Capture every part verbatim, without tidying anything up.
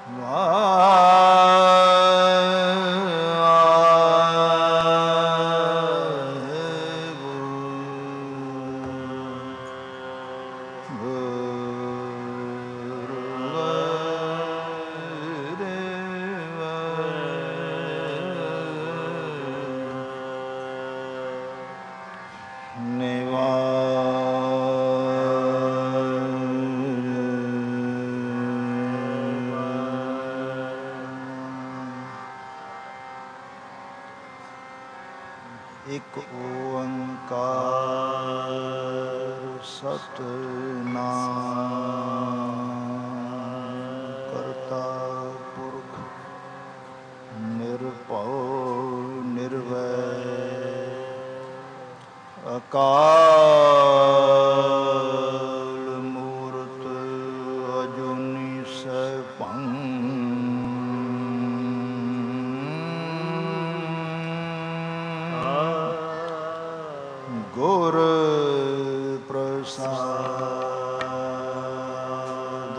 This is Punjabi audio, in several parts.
ਇੱਕ ਓੰਕਾਰ ਸਤਿਨਾਮ ਕਰਤਾ ਪੁਰਖ ਨਿਰਭਉ ਨਿਰਵੈਰ ਅਕਾਲ ਮੂਰਤ ਅਜੂਨੀ ਸੈਭੰ ਗੁਰ ਪ੍ਰਸਾਦ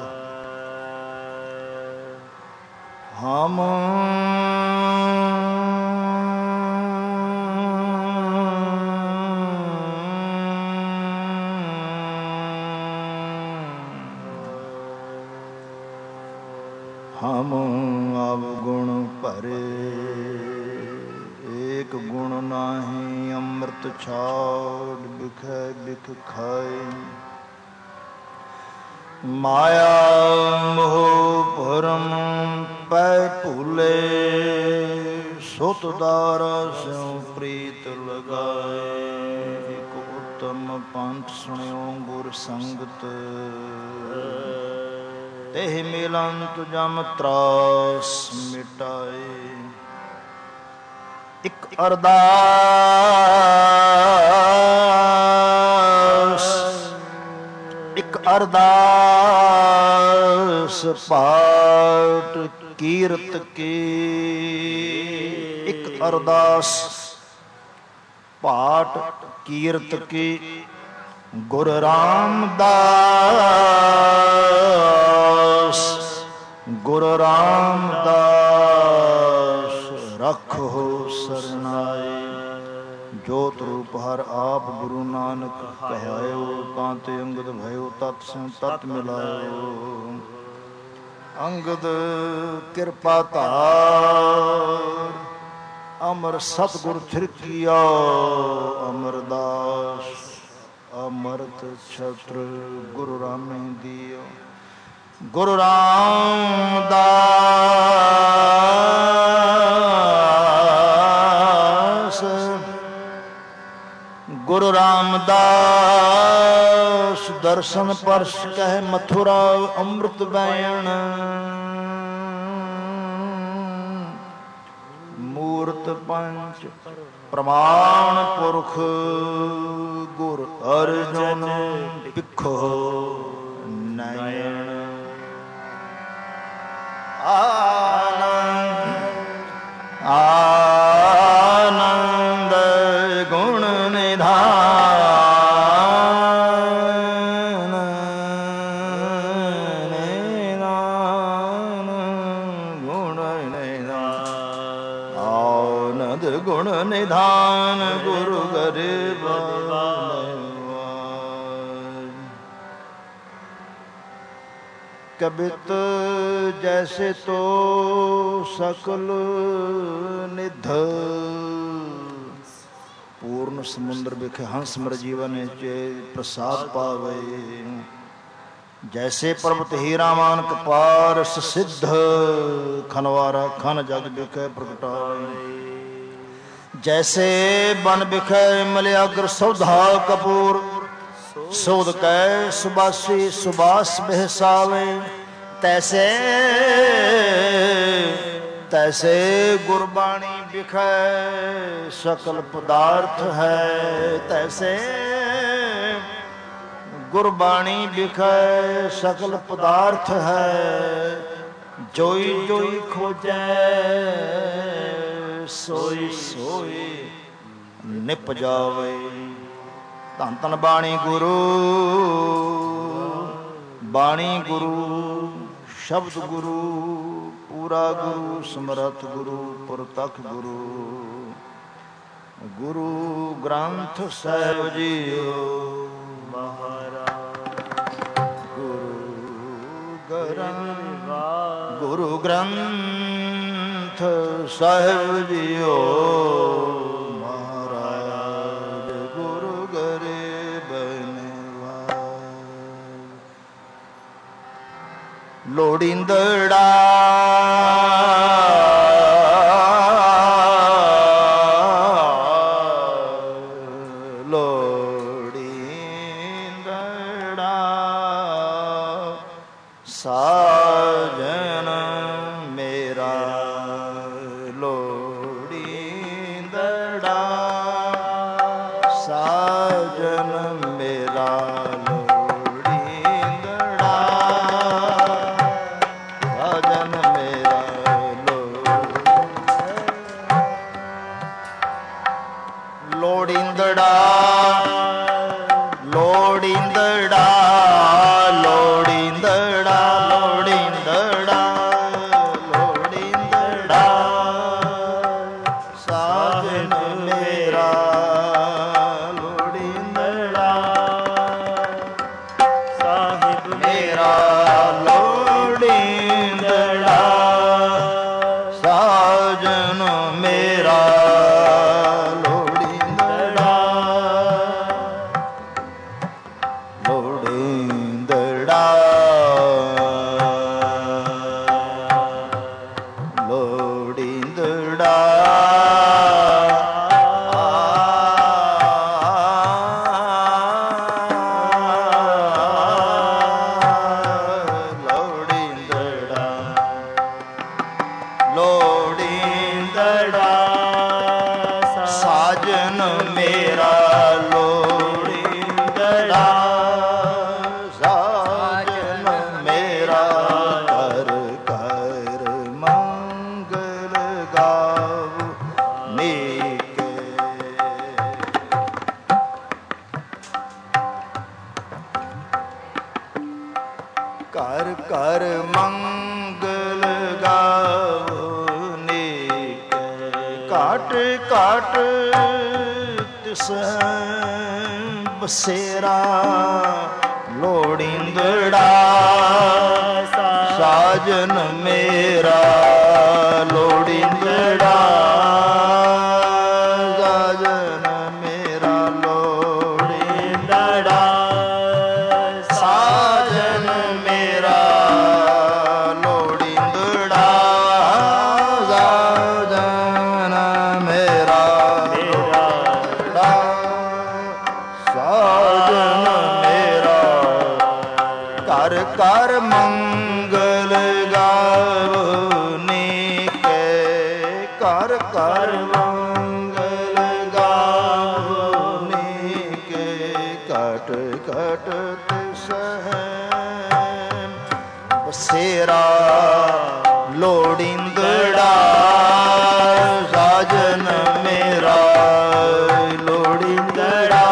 ਹਮ ਹਮ ਅਵਗੁਣ ਭਰੇ ਏਕ ਗੁਣ ਨਾਹੀਂ ਅੰਮ੍ਰਿਤ ਛਾੜ ਬਿਖੈ ਬਿਖ ਖਾਏ ਮਾਇਆ ਮੋਹ ਭਰਮ ਪੈ ਭੂਲੇ ਸੁਤ ਦਾਰਾ ਸਿਉ ਪ੍ਰੀਤ ਲਗਾਏ ਇਕ ਉਤਮ ਪੰਥ ਸੁਣਿਓ ਗੁਰ ਸੰਗਤ ਤੇਹ ਮਿਲੰਤ ਜਮ ਤਰਾਸ ਮਿਟਾਏ ਇੱਕ ਅਰਦਾਸ ਇੱਕ ਅਰਦਾਸ ਪਾਠ ਕੀਰਤ ਕੀ ਇੱਕ ਅਰਦਾਸ ਪਾਠ ਕੀਰਤ ਕੀ ਗੁਰੂ ਰਾਮਦਾਸ ਗੁਰੂ ਰਾਮਦਾਸ ਰੱਖੋ ਸਰਨਾਏ ਜੋਤ ਰੂਪ ਹਰ ਆਪ ਗੁਰੂ ਨਾਨਕ ਕਹਿਆਇਓ ਕਾਂਤੇ ਅੰਗਦ ਭਇਓ ਤਤ ਸਿਉ ਤਤ ਮਿਲਾਇਓ ਅੰਗਦ ਕਿਰਪਾ ਧਾਰ ਅਮਰ ਸਤਿਗੁਰ ਥਿਰਕੀਆ ਅਮਰਦਾਸ ਅਮਰਤ ਛਤਰ ਗੁਰੂ ਰਾਮੇ ਦੀਓ ਗੁਰੂ ਰਾਮਦਾਸ ਗੁਰੂ ਰਾਮਦਾਸ ਦਰਸ਼ਨ ਪਰਸ਼ ਕਹਿ ਮਥੁਰਾ ਅੰਮ੍ਰਿਤ ਬੈਣ ਮੂਰਤ ਪੰਚ ਪ੍ਰਮਾਣ ਪੁਰਖ ਗੁਰ ਅਰਜਨ ਪਿੱਖੋ ਨੈਣ ਆਨੰਦ ਆਨੰਦ ਗੁਣ ਨਿਧਾਨ ਨਿਧਾਨ ਗੁਣ ਨਿਧਾਨ ਆਨੰਦ ਗੁਣ ਨਿਧਾਨ ਗੁਰੂ ਗਰੀਬ कबित जैसे तो सकल निध पूर्ण समुद्र बिखे हंस मर जीवन चे प्रसाद पावे जैसे पर्वत हीरा मान कपार सिद्ध खनवारा खन जग बिखे प्रगटावे जैसे बन बिखे मलयाग्र सौधा कपूर सोध कै सुबासी सुबास बहसावे तैसे तैसे गुरबाणी बिखै सकल पदार्थ है तैसे गुरबाणी बिखै सकल पदार्थ है जोई जोई खोजै सोई सोई निप जावे ਧੰਨ ਧੰਨ ਬਾਣੀ ਗੁਰੂ ਬਾਣੀ ਗੁਰੂ ਸ਼ਬਦ ਗੁਰੂ ਪੂਰਾ ਗੁਰੂ ਸਮਰੱਥ ਗੁਰੂ ਪੁਰਤਖ ਗੁਰੂ ਗੁਰੂ ਗ੍ਰੰਥ ਸਾਹਿਬ ਜੀਓ ਮਹਾਰਾਜ। ਗੁਰੂ ਗ੍ਰੰਥ ਗੁਰੂ ਗ੍ਰੰਥ ਸਾਹਿਬ ਜੀਓ ਮਹਾਰਾਜ। ਗੁਰੂ ਗਰੀਬ ਨਿਵਾਜ ਲੋੜੀਂਦੜਾ ਸਾਜਨ ਮੇਰਾ ਲੋੜੀਂਦੜਾ ਸਾਜਨ ਮੇਰਾ ਲੋੜੀਂਦੜਾ ਸਾਜਨ ਮੇਰਾ ਲੋੜੀਂਦੜਾ ਲੋੜੀਂਦੜਾ ਘਰ ਘਰ ਮੰਗਲ ਗਾਵੋ ਨੀਕੇ ਘਾਟ ਘਾਟ ਤਿਸ ਬਸੇਰਾ ਲੋੜੀਂਦੜਾ ਸਾਜਨ ਮੇਰਾ ਲੋੜੀਂਦੜਾ ਸਾਜਨ ਮੇਰਾ ਲੋੜੀਂਦੜਾ ਸਾਜਨ ਮੇਰਾ ਲੋੜੀਂਦੜਾ ਸਾਜਨ ਮੇਰਾ ਲੋੜੀਂਦੜਾ ਸਾਜਨ ਮੇਰਾ ਘਰ ਘਰ ਮੰਗਲ ਗਾਵੋ ਨੀਕੇ ਘਰ ਘਰ ਮੰਗਲ ਗਾਵੋ ਨੀਕੇ ਘਟ ਘਟ ਤਿਸ ਬਸੇਰਾ ਲੋੜੀਂਦੜਾ ਸਾਜਨ ਮੇਰਾ ਲੋੜੀਂਦੜਾ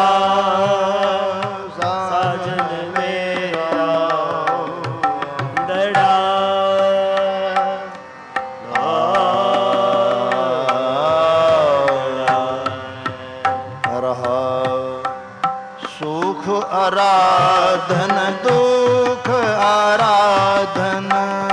ਸਾਜਨ ਮੇਰਾ ਲੋੜੀਂਦੜਾ ਰਹਾ ਸੁਖ ਆਰਾਧਨ ਦੁਖ ਆਰਾਧਨ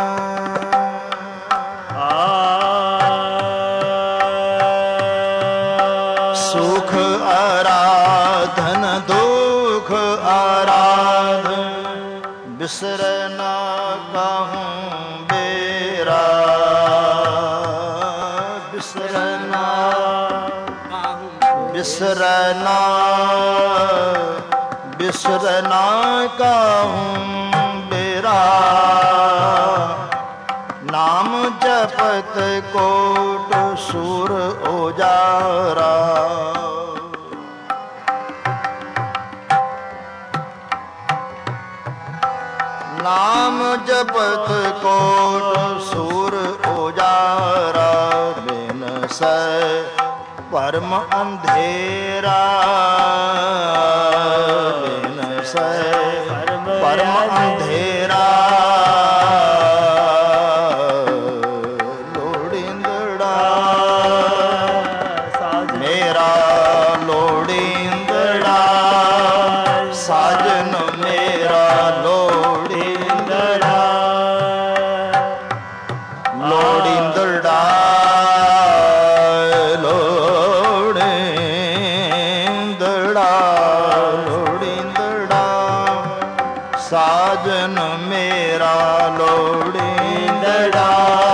ਸੁਖ ਆਰਾਧਨ ਦੁਖ ਆਰਾਧਨ ਬਿਸਰ ਨਾ ਕਾਹੂੰ ਬੇਰਾ ਬਿਸਰ ਨਾ ਬਿਸਰ ਨਾ ਬਿਸਰ ਨਾ ਕਾਹੂੰ ਬੇਰਾ ਨਾਮ ਜਪਤ ਕੋਟ ਸੂਰ ਉਜਾਰਾ ਨਾਮ ਜਪਤ ਕੋਟ ਸੂਰ ਉਜਾਰਾ ਬਿਨ ਸੈ ਪਰਮ ਅੰਧੇਰਾ ਬਿਨ ਸੈ ਪਰਮ ਅੰਧੇਰਾ ਸਾਜਨ ਮੇਰਾ ਲੋੜੀਂਦੜਾ,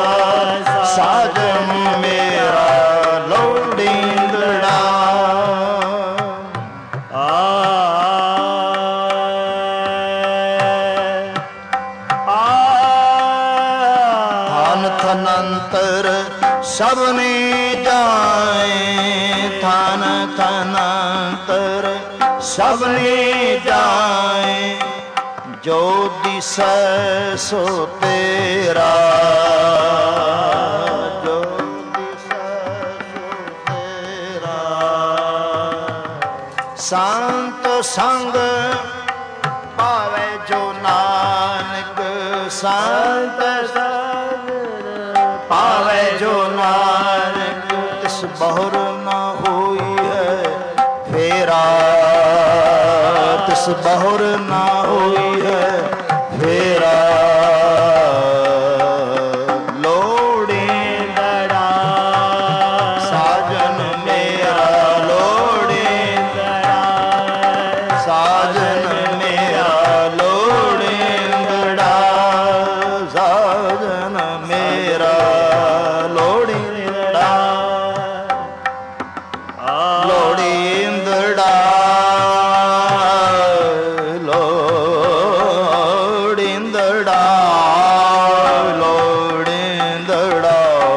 ਸਾਜਨ ਮੇਰਾ ਲੋੜੀਂਦੜਾ। ਥਨੰਤਰ ਸਭਨੀ ਜਾਏ, ਥਨ ਥਨੰਤਰ ਸਭਨੀ ਜਾਏ, ਜੋ ਦਿਸੈ ਸੋ ਤੇਰਾ, ਜੋ ਦਿਸੈ ਸੋ ਤੇਰਾ। ਸੰਤ ਸੰਗ ਪਾਵੇ ਜੋ ਨਾਨਕ, ਸੰਤ ਸੰਗ ਪਾਵੇ ਜੋ ਨਾਨਕ, ਤਿਸ ਬਹੁਰ ਨਾ ਹੋਈ ਹੈ ਫੇਰਾ, ਤਿਸ ਬਹੁਰ ਨਾ ਹੋਈ ਹੈ ਫੇਰਾ। ਲੋੜੀਂਦੜਾ, ਸਾਜਨ ਮੇਰਾ ਲੋੜੀਂਦੜਾ, ਸਾਜਨ ਮੇਰਾ ਲੋੜੀਂਦੜਾ, ਸਾਜਨ ਮੇਰਾ ਲੋੜੀਂਦੜਾ, ਲੋੜੀਂਦੜਾ, ਲੋੜੀਂਦੜਾ, ਲੋੜੀਂਦੜਾ,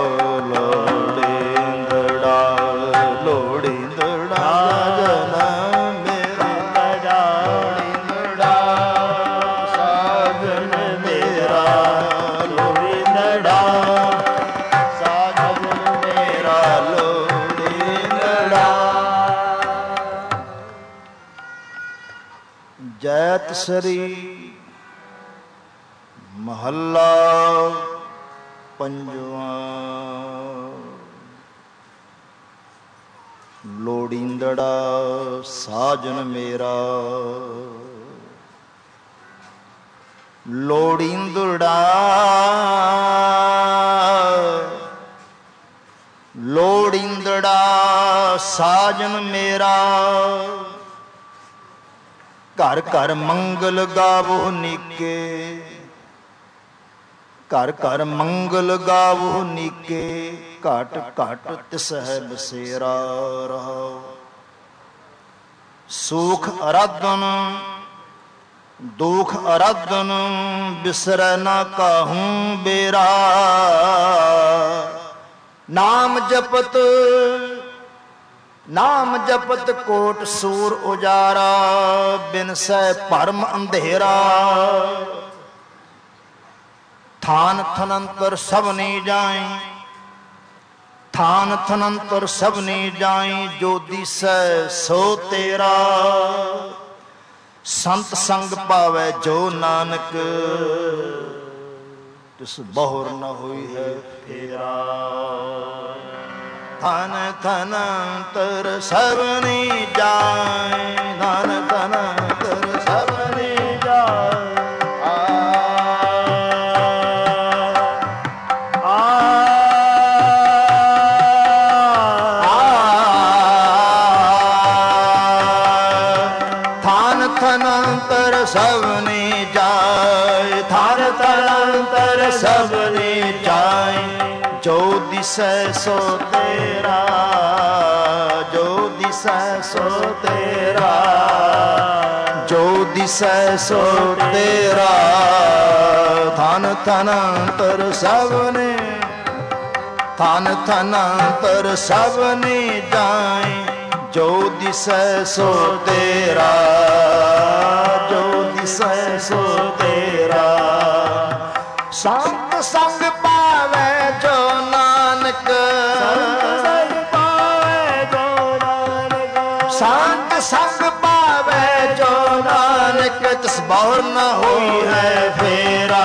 ਲੋੜੀਂਦੜਾ, ਲੋੜੀਂਦੜਾ, ਸਾਜਨ ਮੇਰਾ ਲੋੜੀਂਦੜਾ, ਸਾਜਨ ਮੇਰਾ ਲੋੜੀਂਦੜਾ, ਸਾਜਨ ਮੇਰਾ ਲੋੜੀਂਦੜਾ। ਜੈਤ ਸਰੀ ਮਹੱਲਾ ਪੰਜਵਾਂ। ਲੋੜੀਂਦੜਾ ਸਾਜਨ ਮੇਰਾ, ਲੋੜੀਂਦੜਾ, ਲੋੜੀਂਦੜਾ ਸਾਜਨ ਮੇਰਾ। ਘਰ ਘਰ ਮੰਗਲ ਗਾਵੋ ਨੀਕੇ, ਘਰ ਘਰ ਮੰਗਲ ਗਾਵੋ ਨੀਕੇ, ਘਟ ਘਟ ਤਿਸਹਿ ਬਸੇਰਾ ਰਹਾਉ। ਸੁਖ ਅਰਾਧਨ ਦੁਖ ਅਰਾਧਨ, ਬਿਸਰੈ ਨਾ ਕਾਹੂੰ ਬੇਰਾ। ਨਾਮ ਜਪਤ ਨਾਮ ਜਪਤ ਕੋਟ ਸੂਰ ਉਜਾਰਾ, ਬਿਨਸੈ ਭਰਮ ਅੰਧੇਰਾ। ਥਾਨ ਥਨੰਤਰ ਸਭਨੀ ਜਾਈ, ਥਾਨ ਥਨੰਤਰ ਸਭਨੀ ਜਾਈ, ਜੋ ਦਿਸੈ ਸੋ ਤੇਰਾ। ਸੰਤ ਸੰਗ ਪਾਵੈ ਜੋ ਨਾਨਕ, ਤਿਸ ਬਹੁਰ ਨ ਹੋਈ ਹੈ ਫੇਰਾ। ਥਨ ਥਨੰਤਰ ਸਭਨੀ ਜਾਏ, ਥਨ ਥਨੰਤਰ ਸਭਨੀ ਜਾਏ। ਥਨੰਤਰ ਸਭਨੀ ਜਾਏ, ਥਨ ਥਨੰਤਰ ਸਭਨੀ ਜਾਏ, ਜੋ ਦਿਸੈ ਸੋ ਤੇਰਾ, ਜੋ ਦਿਸੈ ਸੋ ਤੇਰਾ, ਜੋ ਦਿਸੈ ਸੋ ਤੇਰਾ। ਥਨ ਥਨੰਤਰ ਸਭਨੀ, ਥਨ ਥਨੰਤਰ ਸਭਨੀ ਜਾਏ, ਜੋ ਦਿਸੈ ਸੋ ਤੇਰਾ, ਜੋ ਦਿਸੈ ਸੋ ਤੇਰਾ। ਸੰਤ ਸੰਗ ਪਾਵੈ ਜੋ ਨਾਨਕ, ਸੰਤ ਸੰਗ ਪਾਵੈ ਜੋ ਨਾਨਕ, ਸੰਤ ਸੰਗ ਪਾਵੈ ਜੋ ਨਾਨਕ, ਤਿਸ ਬਹੁਰ ਨ ਹੋਈ ਹੈ ਫੇਰਾ।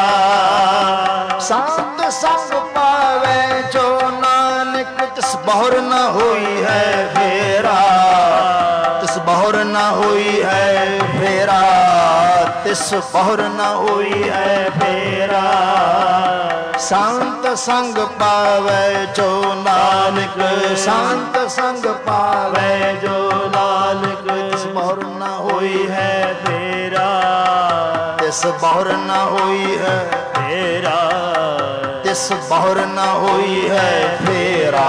ਸੰਤ ਸੰਗ ਪਾਵੈ ਜੋ ਨਾਨਕ, ਤਿਸ ਬਹੁਰ ਨ ਹੋਈ ਹੈ ਫੇਰਾ। ਤਿਸ ਬਹੁਰ ਨ ਹੋਈ ਹੈ ਫੇਰਾ, ਤਿਸ ਬਹੁਰ ਨ ਹੋਈ ਹੈ ਫੇਰਾ। ਸੰਤ ਸੰਗ ਪਾਵੈ ਜੋ ਨਾਨਕ, ਸੰਤ ਸੰਗ ਪਾਵੈ ਜੋ ਨਾਨਕ, ਤਿਸ ਬਹੁਰ ਨ ਹੋਈ ਹੈ ਫੇਰਾ। ਤਿਸ ਬਹੁਰ ਨਾ ਹੋਈ ਹੈ ਫੇਰਾ, ਤਿਸ ਬਹੁਰ ਨਾ ਹੋਈ ਹੈ ਫੇਰਾ।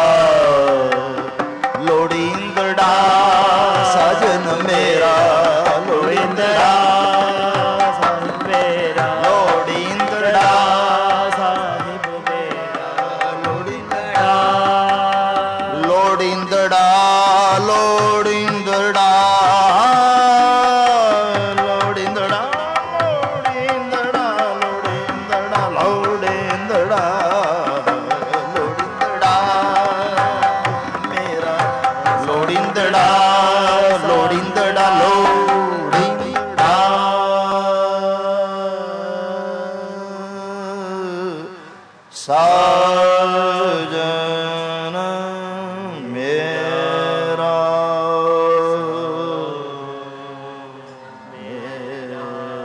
ਲੋੜੀਂਦੜਾ ਸਜਨ ਮੇਰਾ, ਲੋੜੀਂਦੜਾ ਸਾਹਿਬ ਮੇਰਾ, ਲੋੜੀਂਦੜਾ ਸਾਹਿਬ ਮੇਰਾ, ਲੋੜੀਂਦੜਾ ਲੋੜੀਂਦੜਾ ਲੋੜੀਂਦੜਾ ਲੋੜੀਂਦੜਾ ਲੋੜੀਂਦੜਾ ਲੋੜੀਂਦੜਾ ਲੋੜੀਂਦੜਾ ਲੋੜੀਂਦੜਾ ਮੇਰਾ, ਲੋੜੀਂਦੜਾ ਲੋੜੀਂਦੜਾ ਲੋੜੀਂਦੜਾ ਸਾਜਨ ਮੇਰਾ, ਮੇਰਾ।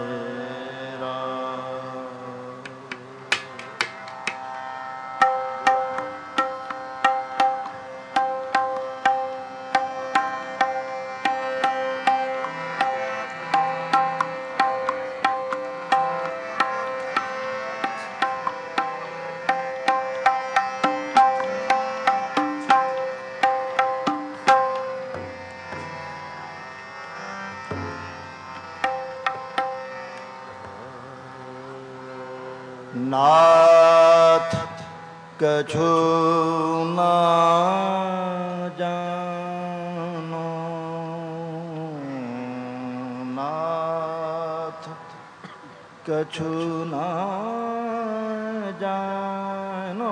ਨਾਥ ਕਛੂ ਨਾ ਜਾਨੋ, ਨਾਥ ਕਛੂ ਨਾ ਜਾਨੋ,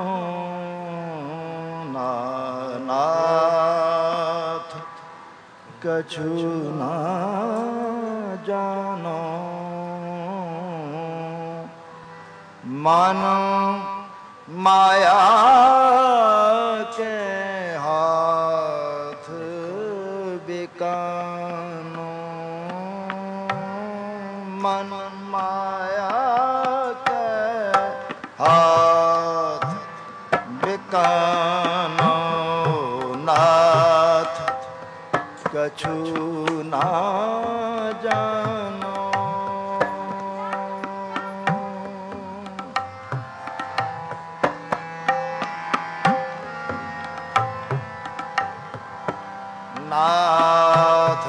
ਨਾਥ ਕਛੂ ਨਾ ਜਾਨੋ। ਮਨ ਮਾਇਆ ਕੇ ਹਾਥ ਬਿਕਾਨੋ, ਮਨ ਮਾਇਆ ਕੇ ਹਾਥ ਬਿਕਾਨੋ। ਨਾਥ ਕਛੂ ਨਾ ਜਾਨੋ, ਨਾਥ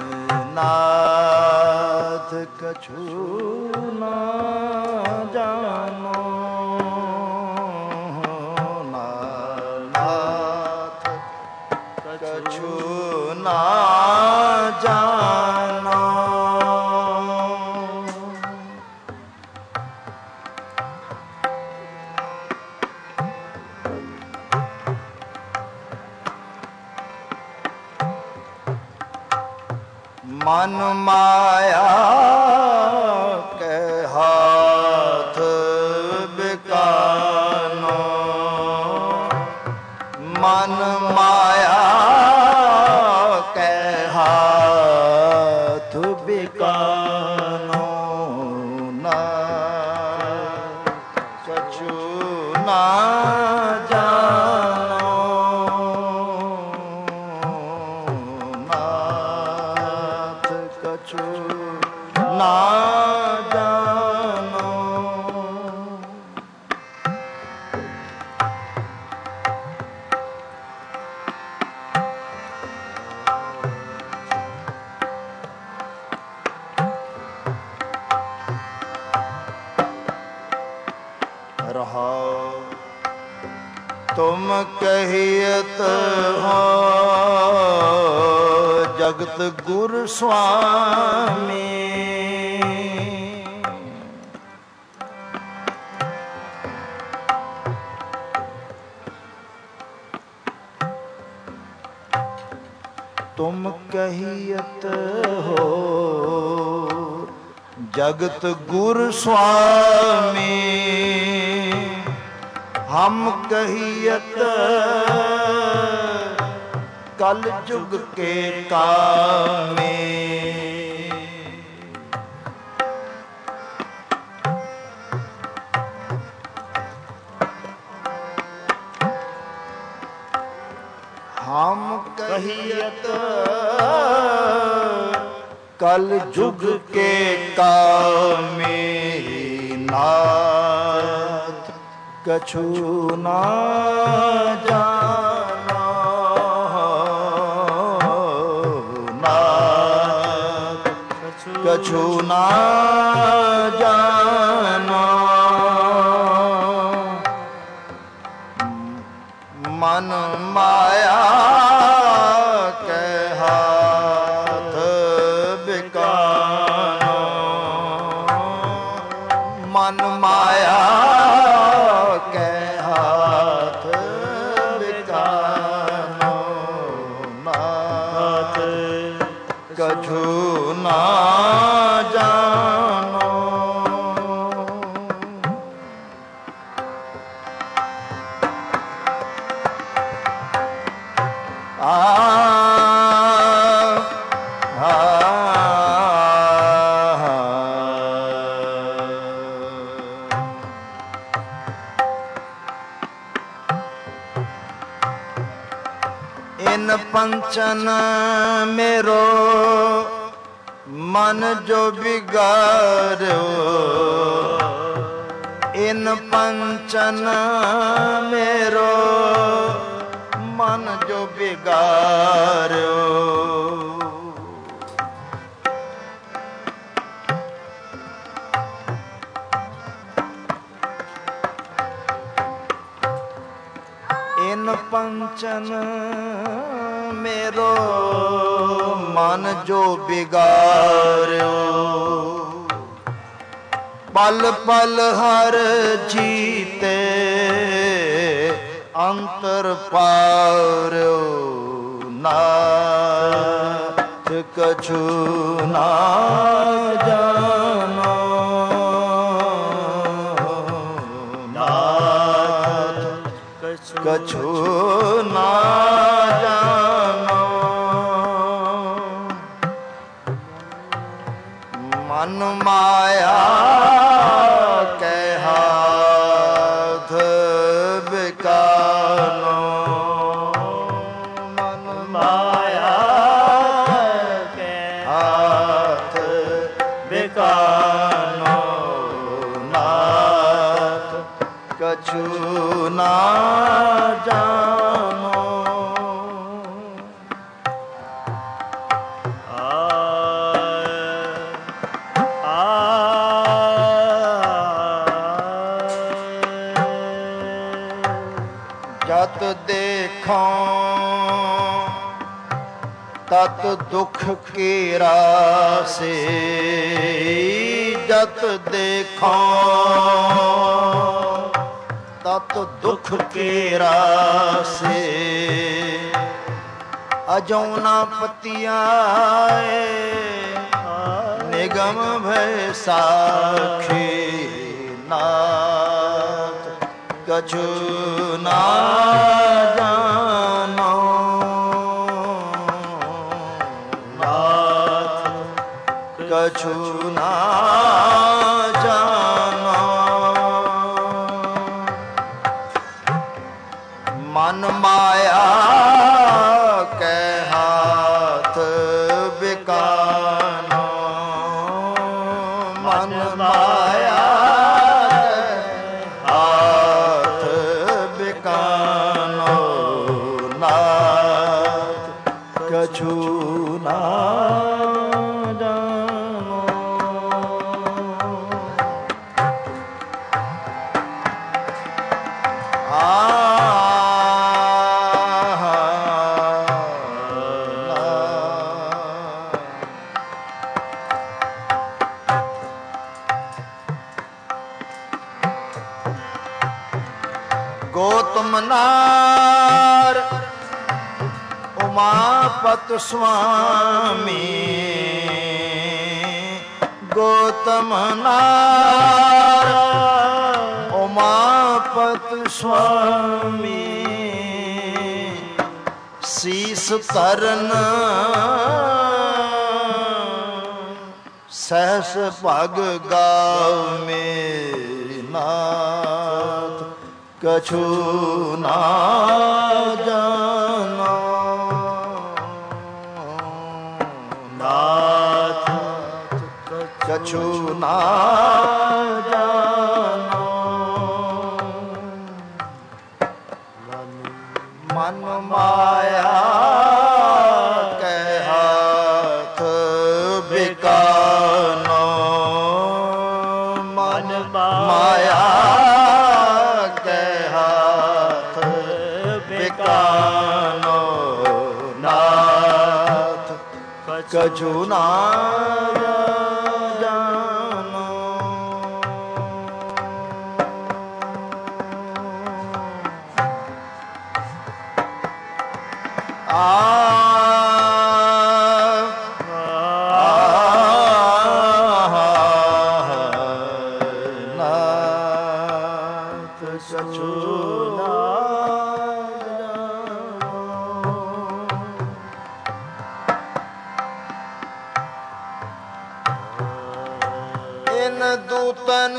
ਨਾਥ ਕਛੂ ਨਾ ਜਾਨੋ, ਨਾਥ ਕਛੂ ਨਾ ਜਾਨੋ। ਮਨ ਮਾਇਆ ਕੇ ਹਾਥ ਬਿਕਾਨੋ, ਮਨ ਮਾਇਆ ਕੇ ਹਾਥ ਬਿਕਾਨੋ। ਨਾਥ ਕਛੂ ਨਾ ਜਾਨੋ, ਕਛੂ ਨਾ ਜਾਨੋ। ਰਹਾਉ ਤੁਮ ਕਹੀਤ ਹੋ ਜਗਤ ਗੁਰ ਸੁਆਮੀ, ਤੁਮ ਕਹੀਤ ਹੋ ਜਗਤ ਗੁਰ ਸੁਆਮੀ, ਹਮ ਕਹੀਤ ਕਲ ਜੁਗ ਕੇ ਕਾਮੇ। ਹਮ ਕਹੀਤ कल जुग के कामी नाथ कछु ना जाना नाथ कछु ना जाना मन माया के हाथ बिकानो मन माया के हाथ बिकानो नाथ कछु ना जानो आ इन पंचन मेरो मन जो बिगाड़ो इन पंचन मेरो मन जो बिगाड़ो इन पंचन मेरो मन जो बिगाड़ो पल पल हर जीते अंतर पारो नाथ कछु ना जानो नाथ कछु ना जानो मन माया के हाथ बिकानो मन माया के हाथ बिकानो नाथ कछु ना जानो जत देखो तत दुख केरा से जत देखो तत दुख केरा से अजौना पतियाए निगम भय साखी नाथ कछु ना जानो नाथ कछु ना जानो मन माया के हाथ बिकानो मन माया कछु ना जानो आ गौतम नार उमापत स्वामी गौतम नार उमापत स्वामी शीस तरन सहस पग गाव में नाथ कछु ना जानो नाथ कछु ना जानो मन माया के हाथ बिकानो मन माया के हाथ बिकानो नाथ कछु ना जानो आ दूतन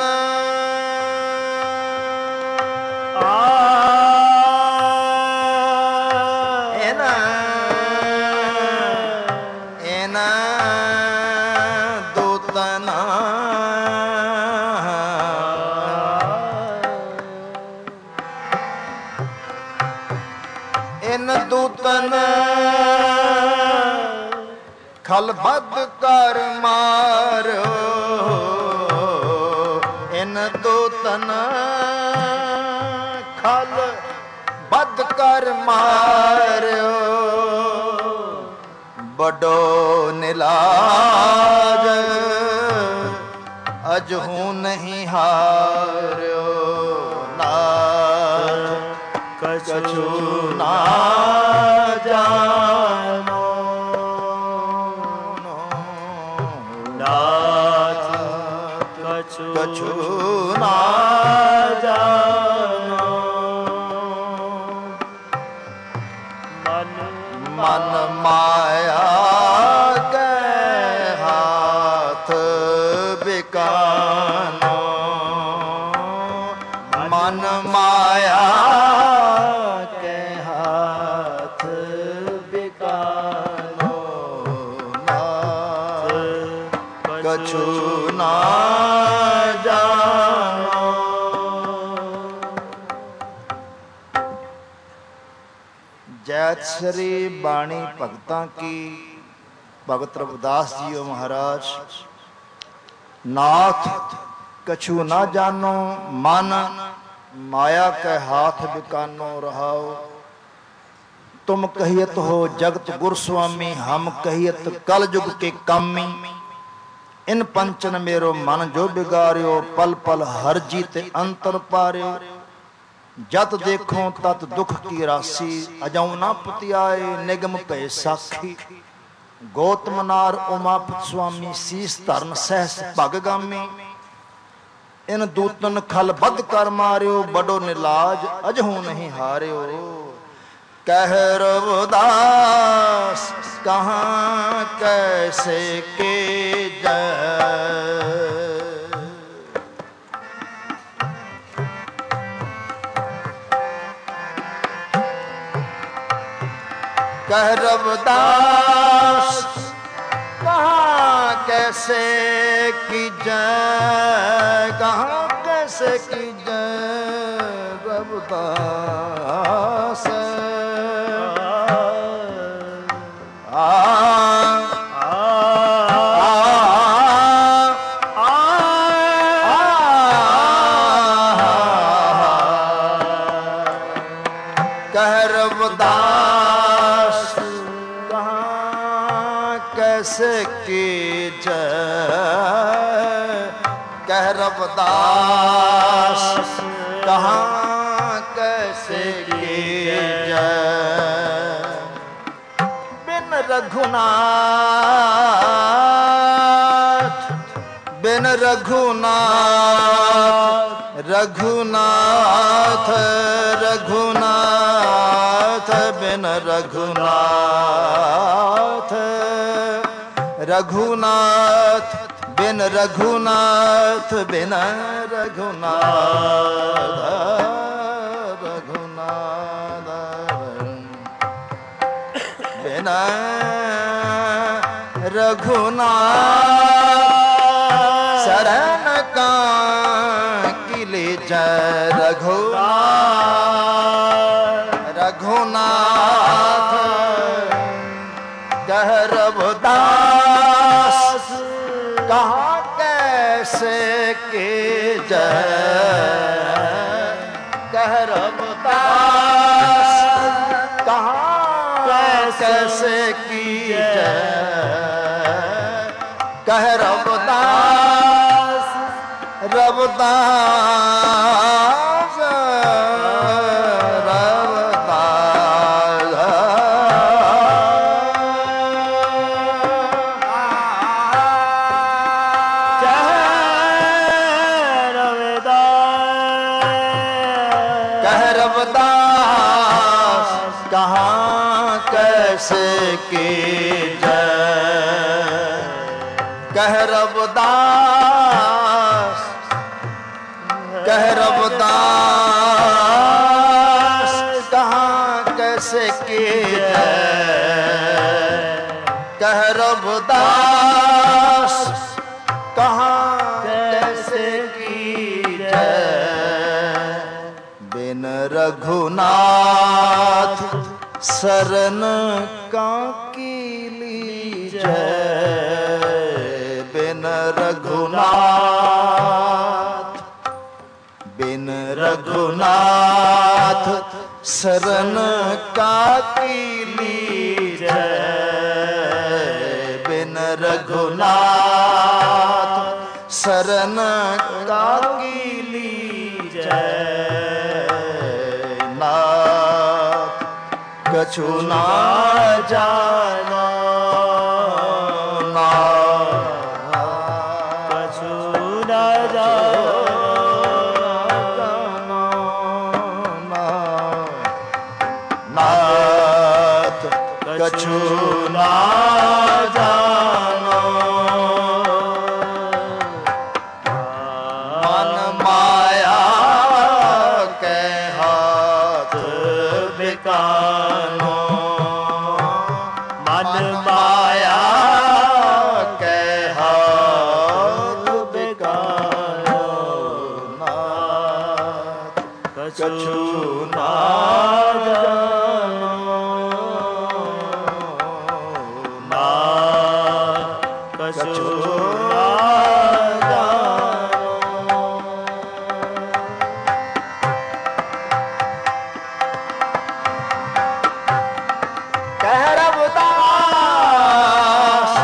इन इन दूतन इन दूतन खलबद कर मारो इन दूतन खल बद कर मारो बड़ो निलाज अजहू नहीं हारो नाथ कछु ना जानो नाथ कछु ना जानो मन मन माया के हाथ बिकानो मन माया के हाथ बिकानो नाथ कछु ना जैत श्री बाणी भगतां की भगत रविदास जी महाराज नाथ कछु ना जानो मन माया के हाथ बिकानो रहाओ तुम कहियत हो जगत गुरु स्वामी हम कहियत कल युग के कामी इन पंचन मेरो मन जो बिगाड़ियो पल पल हर जीत अंतर पारियो जत देखो तत दुख की राशि अजऊ ना पुतियाए निगम पे साखी गौतम नार उमापत स्वामी शीस धर्म सहस भगगामी इन दूतन खल बद कर मारियो बड़ो निलाज अजहू नहीं हारियो कह रविदास कहाँ कैसे के जय कह रविदास कहाँ कैसे की जय कहाँ कैसे की जय रविदास आ कह रविदास कैसे की जय कह रविदास कहाँ कैसे की जय बिन रघुनाथ बिन रघुनाथ रघुनाथ रघुनाथ बिन रघुनाथ रघुनाथ बिन रघुनाथ बिन रघुनाथ रघुनाथ बिन रघुनाथ जय रघुनाथ रघुनाथ कह रघुदास कहाँ कैसे की जय कह रघुदास कहाँ कैसे की जय कह रघुदास रघुदास कैसे की जय कह रघुदास कह रघुदास कहाँ कैसे की जय कह रघुदास कहाँ कैसे की जय बिन रघुनाथ शरण काकी लीजय बिन रघुनाथ बिन रघुनाथ शरण काकी लीजय बिन रघुनाथ शरण काकी लीजय कछु ना जाना ना कछु ना जाना नाथ कछु ना जाना मन माया के हाथ बिकानो कछु ना जानो ना कछु ना जानो कह रघुदास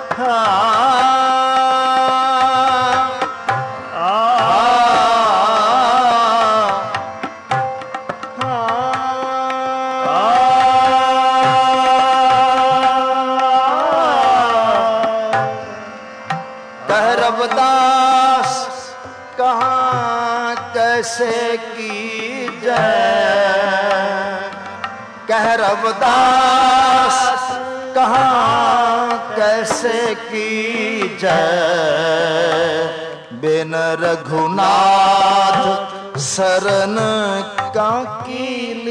रघुदास कहाँ कैसे की जय कह रघुदास कहाँ कैसे की जय बिन रघुनाथ शरण काकी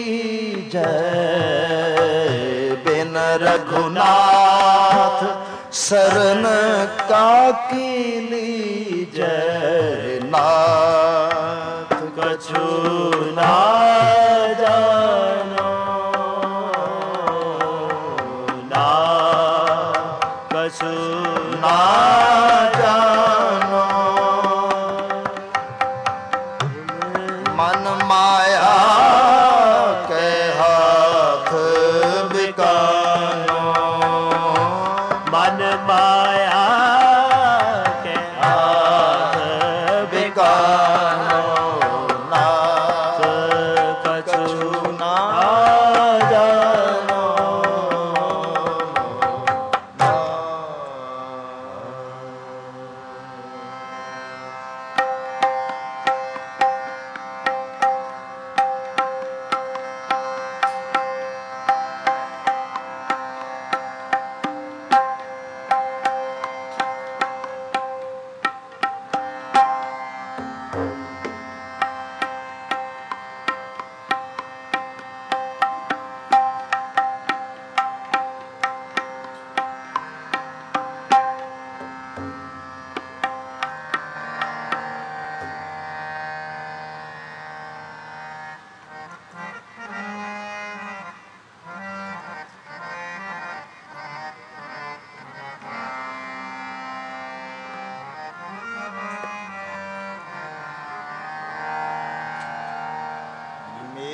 लीजय बिन रघुनाथ शरण काकी लीजय नाथ कछु ना जानो ना कछु ना जानो मन माया के हाथ बिकानो मन माया के हाथ बिकानो नाथ कछु ना जानो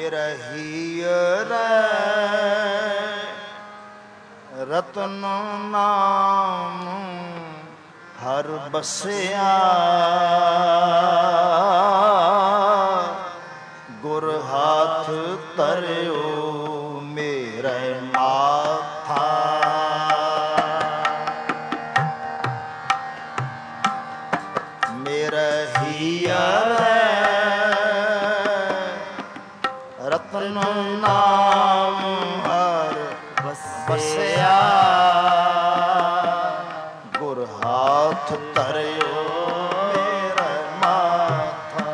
ਮੇਰਾ ਹੀਰ ਰਤਨ ਨਾਮ ਹਰ ਬਸਿਆ ਗੁਰ ਹਾਥ ਧਰਿਓ ਮੇਰੇ ਮਾਥਾ ਮੇਰਾ ਹੀਰ ਰਤਨ ਨਾਮ ਹਰ ਬਸਿਆ ਗੁਰ ਹਾਥ ਧਰਿਓ ਮੇਰਾ ਮਾਥਾ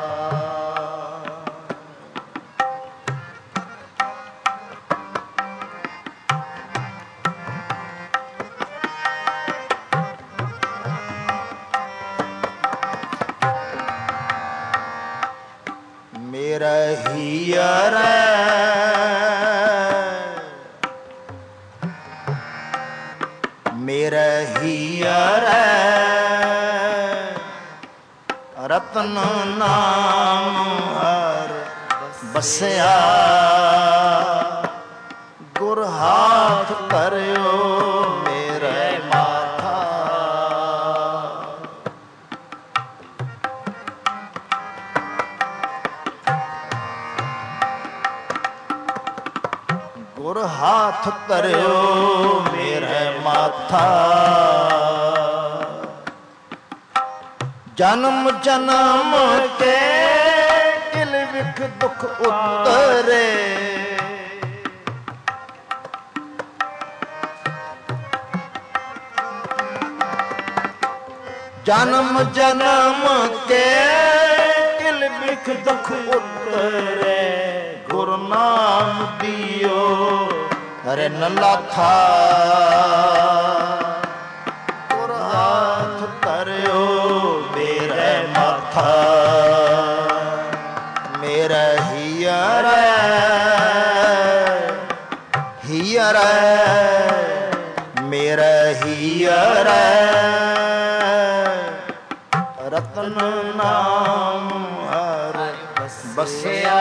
ਮੇਰਾ ਹੀਰ ਮੇਰਾ ਹੀਰ ਰਤਨ ਨਾਮ ਹਰ ਬਸਿਆ ਗੁਰ ਹਾਥ ਧਰਿਓ ਮੇਰੇ ਮਾਥਾ ਗੁਰ ਹਾਥ ਧਰਿਓ ਮੇਰੇ ਮਾਥਾ ਜਨਮ ਜਨਮ ਕੇ ਕਿਲ ਵਿਖ ਦੁਖ ਉਤਰੇ ਜਨਮ ਜਨਮ ਕੇ ਕਿਲ ਵਿਖ ਦੁਖ ਉਤਰੇ ਗੁਰ ਨਾਮ ਦਿਓ ਹਰੇ ਨਲਾਥਾ ਗੁਰ ਹਾਥ ਧਰਿਓ ਮੇਰੇ ਮਾਥਾ ਮੇਰਾ ਹੀਰ ਹੀਰ ਮੇਰਾ ਹੀਰ ਰਤਨ ਨਾਮ ਹਰ ਬਸਿਆ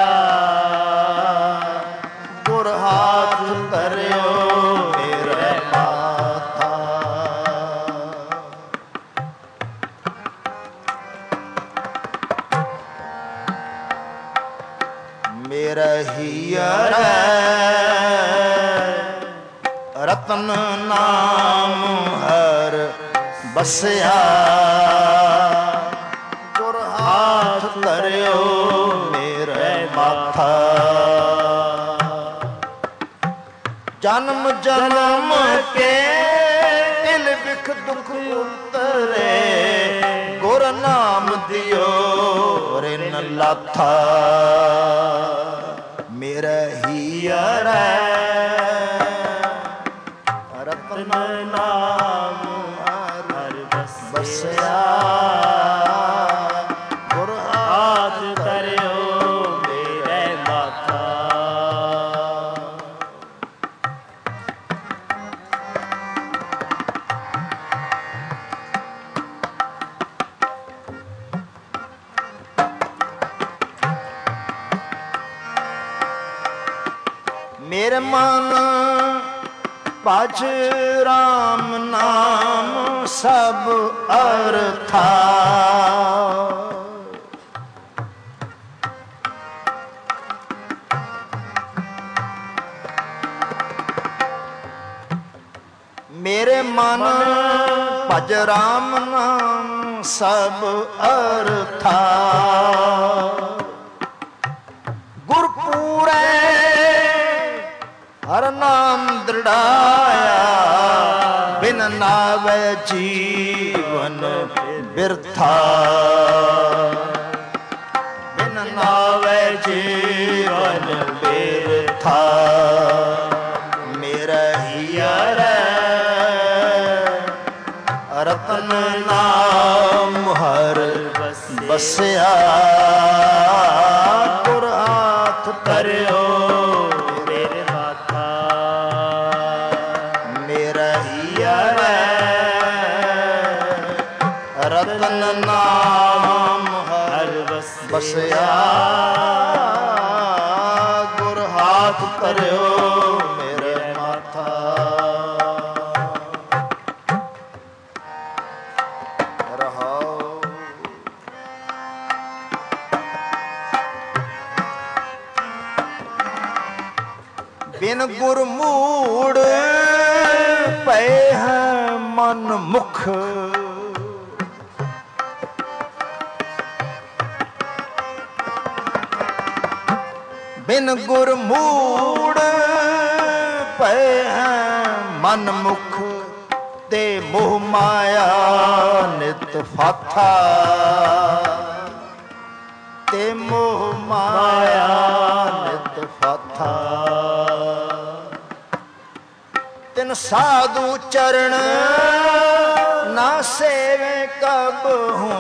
ਗੁਰ ਹਾਥ ਧਰਿਓ ਮੇਰੇ ਮਾਥਾ ਮੇਰਾ ਹੀਰ ਰਤਨ ਨਾਮ ਹਰ ਬਸਿਆ ਗੁਰ ਹਾਥ ਧਰਿਓ ਮੇਰੇ ਮਾਥਾ ਜਨਮ ਜਨਮ ਕੇ ਦਿਲ ਵਿਖ ਦੁਖ ਉਤਰੇ ਗੁਰ ਨਾਮ ਦਿਓ ਰਿਨ ਲਾਥਾ ਮੇਰਾ ਹੀਰ ਰਤਨ ਨਾਮ ਹਰ ਬਸਿਆ ਗੁਰ ਹਾਥ ਧਰਿਓ ਮੇਰੇ ਮਾਥਾ ਮੇਰੇ ਮਨ ਭਜ ਰਾਮ ਨਾਮ ਸਭ ਅਰਥਾ ਮੇਰੇ ਮਨ ਭਜ ਰਾਮ ਨਾਮ ਸਭ ਅਰਥਾ ਗੁਰਪੂਰੇ ਹਰ ਨਾਮ ਦ੍ਰਿੜਾਇਆ ਬਿਨ ਨਾਵੇ ਜੀਵਨ ਬਿਰਥਾ ਬਿਨ ਨਾਵੇ ਜੀਵਨ ਬਿਰਥਾ ਮੇਰਾ ਹੀਰ ਰਤਨ ਨਾਮ ਹਰ ਬਸਿਆ ਗੁਰ ਹਾਥ ਧਰਿਓ ਮੇਰੇ ਮਾਥਾ ਮੇਰਾ ਹੀਰ ਰਤਨ ਨਾਮ ਹਰ ਬਸਿਆ ਧਰਿਓ ਮੇਰੇ ਮਾਥਾ। ਰਹਾਉ ਬਿਨ ਗੁਰਮੂੜ ਪਏ ਹੈ ਮਨ ਮੁਖ, ਬਿਨ ਗੁਰਮੂੜ ਪਏ ਹੈ ਮਨ ਮੁਖ, ਤੇ ਮੋਹ ਮਾਇਆ ਨਿਤ ਫਾਥਾ, ਤੇ ਮੋਹ ਮਾਇਆ ਨਿਤ ਫਾਥਾ। ਤਿਨ ਸਾਧੂ ਚਰਨ ਨਾ ਸੇਵੇ ਕਬਹੂ,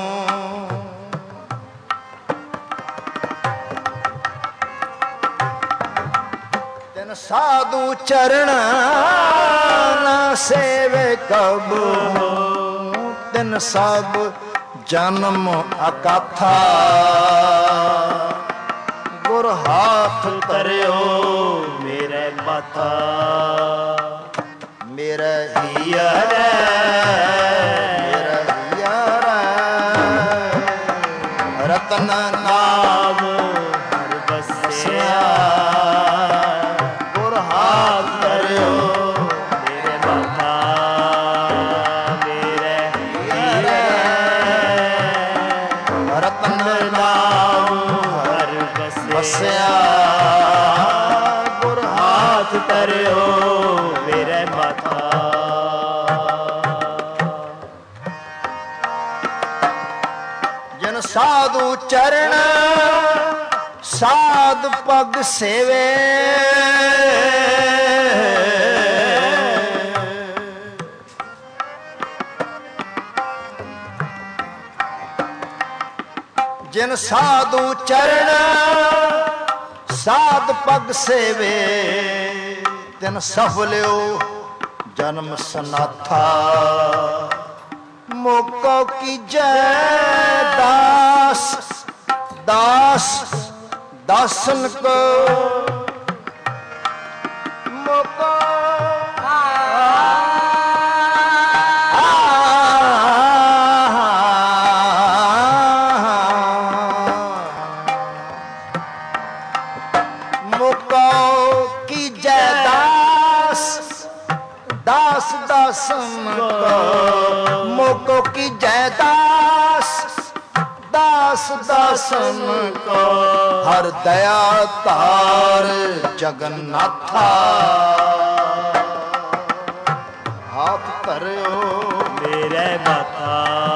ਤਿਨ ਸਾਧੂ ਚਰਨ ਨਾ ਸੇਵੇ ਕਬਹੂ, ਤਿਨ ਸਭ ਜਨਮ ਅਕਾਥਾ। ਗੁਰ ਹਾਥ ਧਰਿਓ ਮੇਰੇ ਮਾਥਾ, ਮੇਰਾ ਹੀਰ ਮੇਰਾ ਹੀਰ ਰਤਨ ਨਾਮ ਹਰ ਬਸਿਆ। ਗੁਰ ਹਾਥ ਧਰਿਓ ਮੇਰੇ ਮਾਥਾ, ਮੇਰੇ ਹੀਰ ਰਤਨ ਨਾਮ ਹਰ ਬਸਿਆ। ਗੁਰ ਹਾਥ ਧਰਿਓ ਮੇਰੇ ਮਾਥਾ। ਜਨ ਸਾਧੂ ਚਰਨ ਸਾਧ ਪਗ ਸੇਵੇ, ਜਿਨ ਸਾਧੂ ਚਰਨ ਸਾਧ ਪਗ ਸੇਵੇ, ਤਿਨ ਸਫਲਿਓ ਜਨਮ ਸਨਾਥਾ। ਮੋਕੋ ਕੀਜੈ ਦਾਸ ਦਾਸ ਦਾਸਨ ਕੋ, ਮੋਕੋ दास दासन को। मोको की जय दास दास दासन को। हर दया तार जगन्नाथा। हाथ धरियो मेरे माथा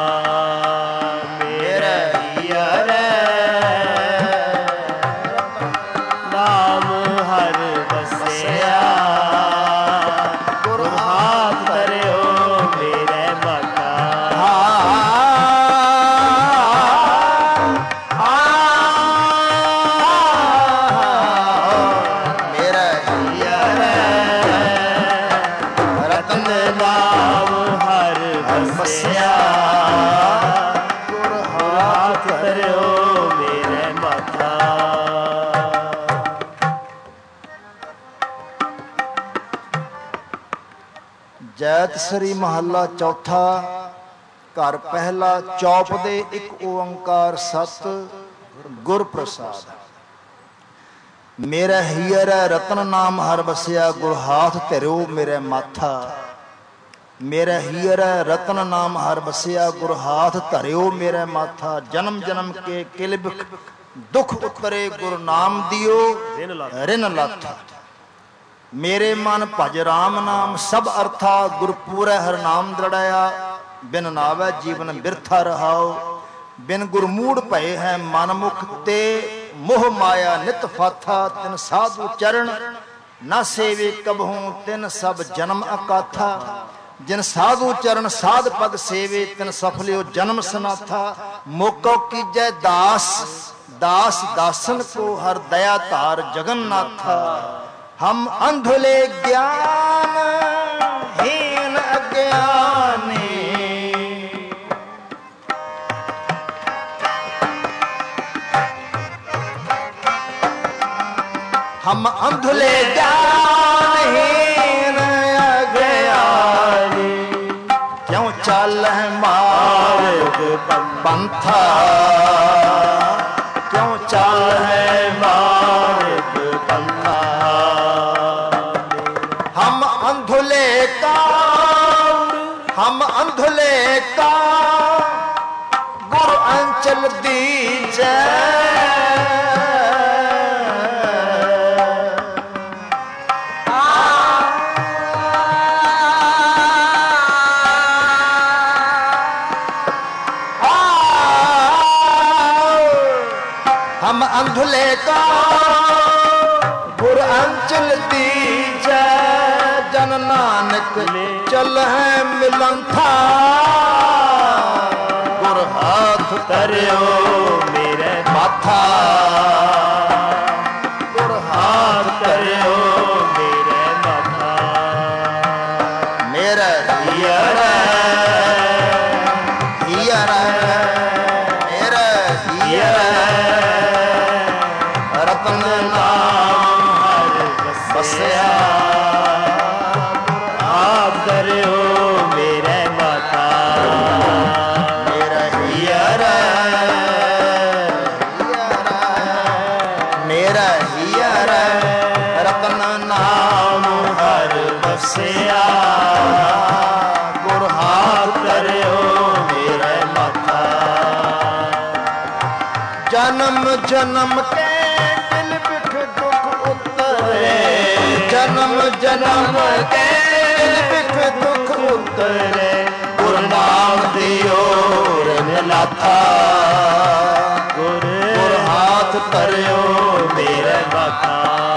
मेरे हीर नाम हर बसिया। गुरु हाथ धरियो मेरे माथा मेरे हीर रतन नाम हर बसिया। गुरु हाथ धरियो मेरे माथा। ਜੈਤ ਸ੍ਰੀ ਮਹੱਲਾ ਚੌਥਾ। ਘਰ ਪਹਿਲਾ ਚੌਪ ਦੇ ਇੱਕ ਓੰਕਾਰ ਸਤ ਗੁਰ ਪ੍ਰਸਾਦ। ਮੇਰਾ ਹੀਰ ਰਤਨ ਨਾਮ ਹਰ ਵਸਿਆ। ਗੁਰ ਹਾਥ ਧਰਿਓ ਮੇਰੇ ਮਾਥਾ। ਮੇਰਾ ਹੀਰ ਰਤਨ ਨਾਮ ਹਰ ਵਸਿਆ। ਗੁਰ ਹਾਥ ਧਰਿਓ ਮੇਰੇ ਮਾਥਾ। ਜਨਮ ਜਨਮ ਕੇ ਕਿਲਬ ਦੁਖ ਉਤਰੇ ਗੁਰ ਨਾਮ ਦਿਓ ਰਿਨ ਲਾਥਾ। ਮੇਰੇ ਮਨ ਭਜ ਰਾਮ ਨਾਮ ਸਭ ਅਰਥਾ। ਗੁਰ ਪੂਰੈ ਹਰ ਨਾਮ ਦ੍ਰਿੜਾਇਆ। ਬਿਨ ਨਾਵੈ ਜੀਵਨ ਬਿਰਥਾ ਰਹਾਉ। ਬਿਨ ਗੁਰਮੂੜ ਭਏ ਹੈ ਮਨ ਮੁਖ ਤੇ ਮੋਹ ਮਾਇਆ ਨਿਤ ਫਾਥਾ। ਤਿਨ ਸਾਧੂ ਚਰਨ ਨਾ ਸੇਵੇ ਕਬਹੂ। ਤਿਨ ਸਭ ਜਨਮ ਅਕਾਥਾ। ਜਿਨ ਸਾਧੂ ਚਰਨ ਸਾਧ ਪਗ ਸੇਵੇ। ਤਿਨ ਸਫਲਿਓ ਜਨਮ ਸਨਾਥਾ। ਮੋਕੋ ਕੀਜੈ ਦਾਸ दास दासन को। हर दया तार जगन्नाथा। हम अंधुले ज्ञान हीन अज्ञानी। हम अंधुले ज्ञानहीन अज्ञानी, क्यों चल मार्ग पंथा, क्यों चल है मार्ग पंथा। हम अंधुले का हम अंधुले का गुरु अंचल दीजै, हम अंधुले का गुरु अंचल दीजै, जन नानक चल है मिलन था, गुरु हाथ करियो मेरे माथा, गुरु हाथ करियो मेरे माथा। मेरे हियर हियर मेरे हियर रतन नाम हर बसया, आप करियो मेरे माथा। मेरा हियर मेरा हियर रतन नाम हर बसया, गुरु हाथ करियो मेरे माथा। जन्म जन्म के दिल बिख दुख उतरे, जन्म जन्म के दिल बिख दुख उतरे, गुरु नाम दियो रे मिला था, गुरु हाथ करियो मेरे माथा।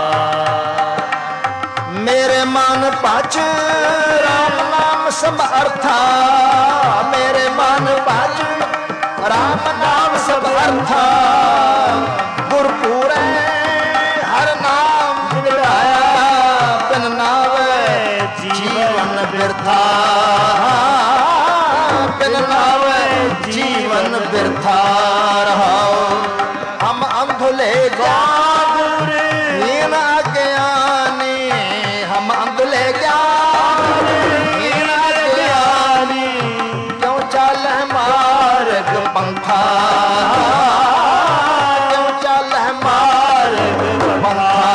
मेरे मन पाच राम नाम सब अर्था, मेरे मन पाच राम नाम सब अर्था, गुरपुरे हर नाम विराया, बिन नावे जीवन बिरथा, बिन नावे जीवन बिरथा रहाओ। हम अंधुले ज्ञान अज्ञानी, हम अंधुले ज्ञान अज्ञानी, क्यों चल मार्ग पंथा, क्यों चल मार्ग पंथा।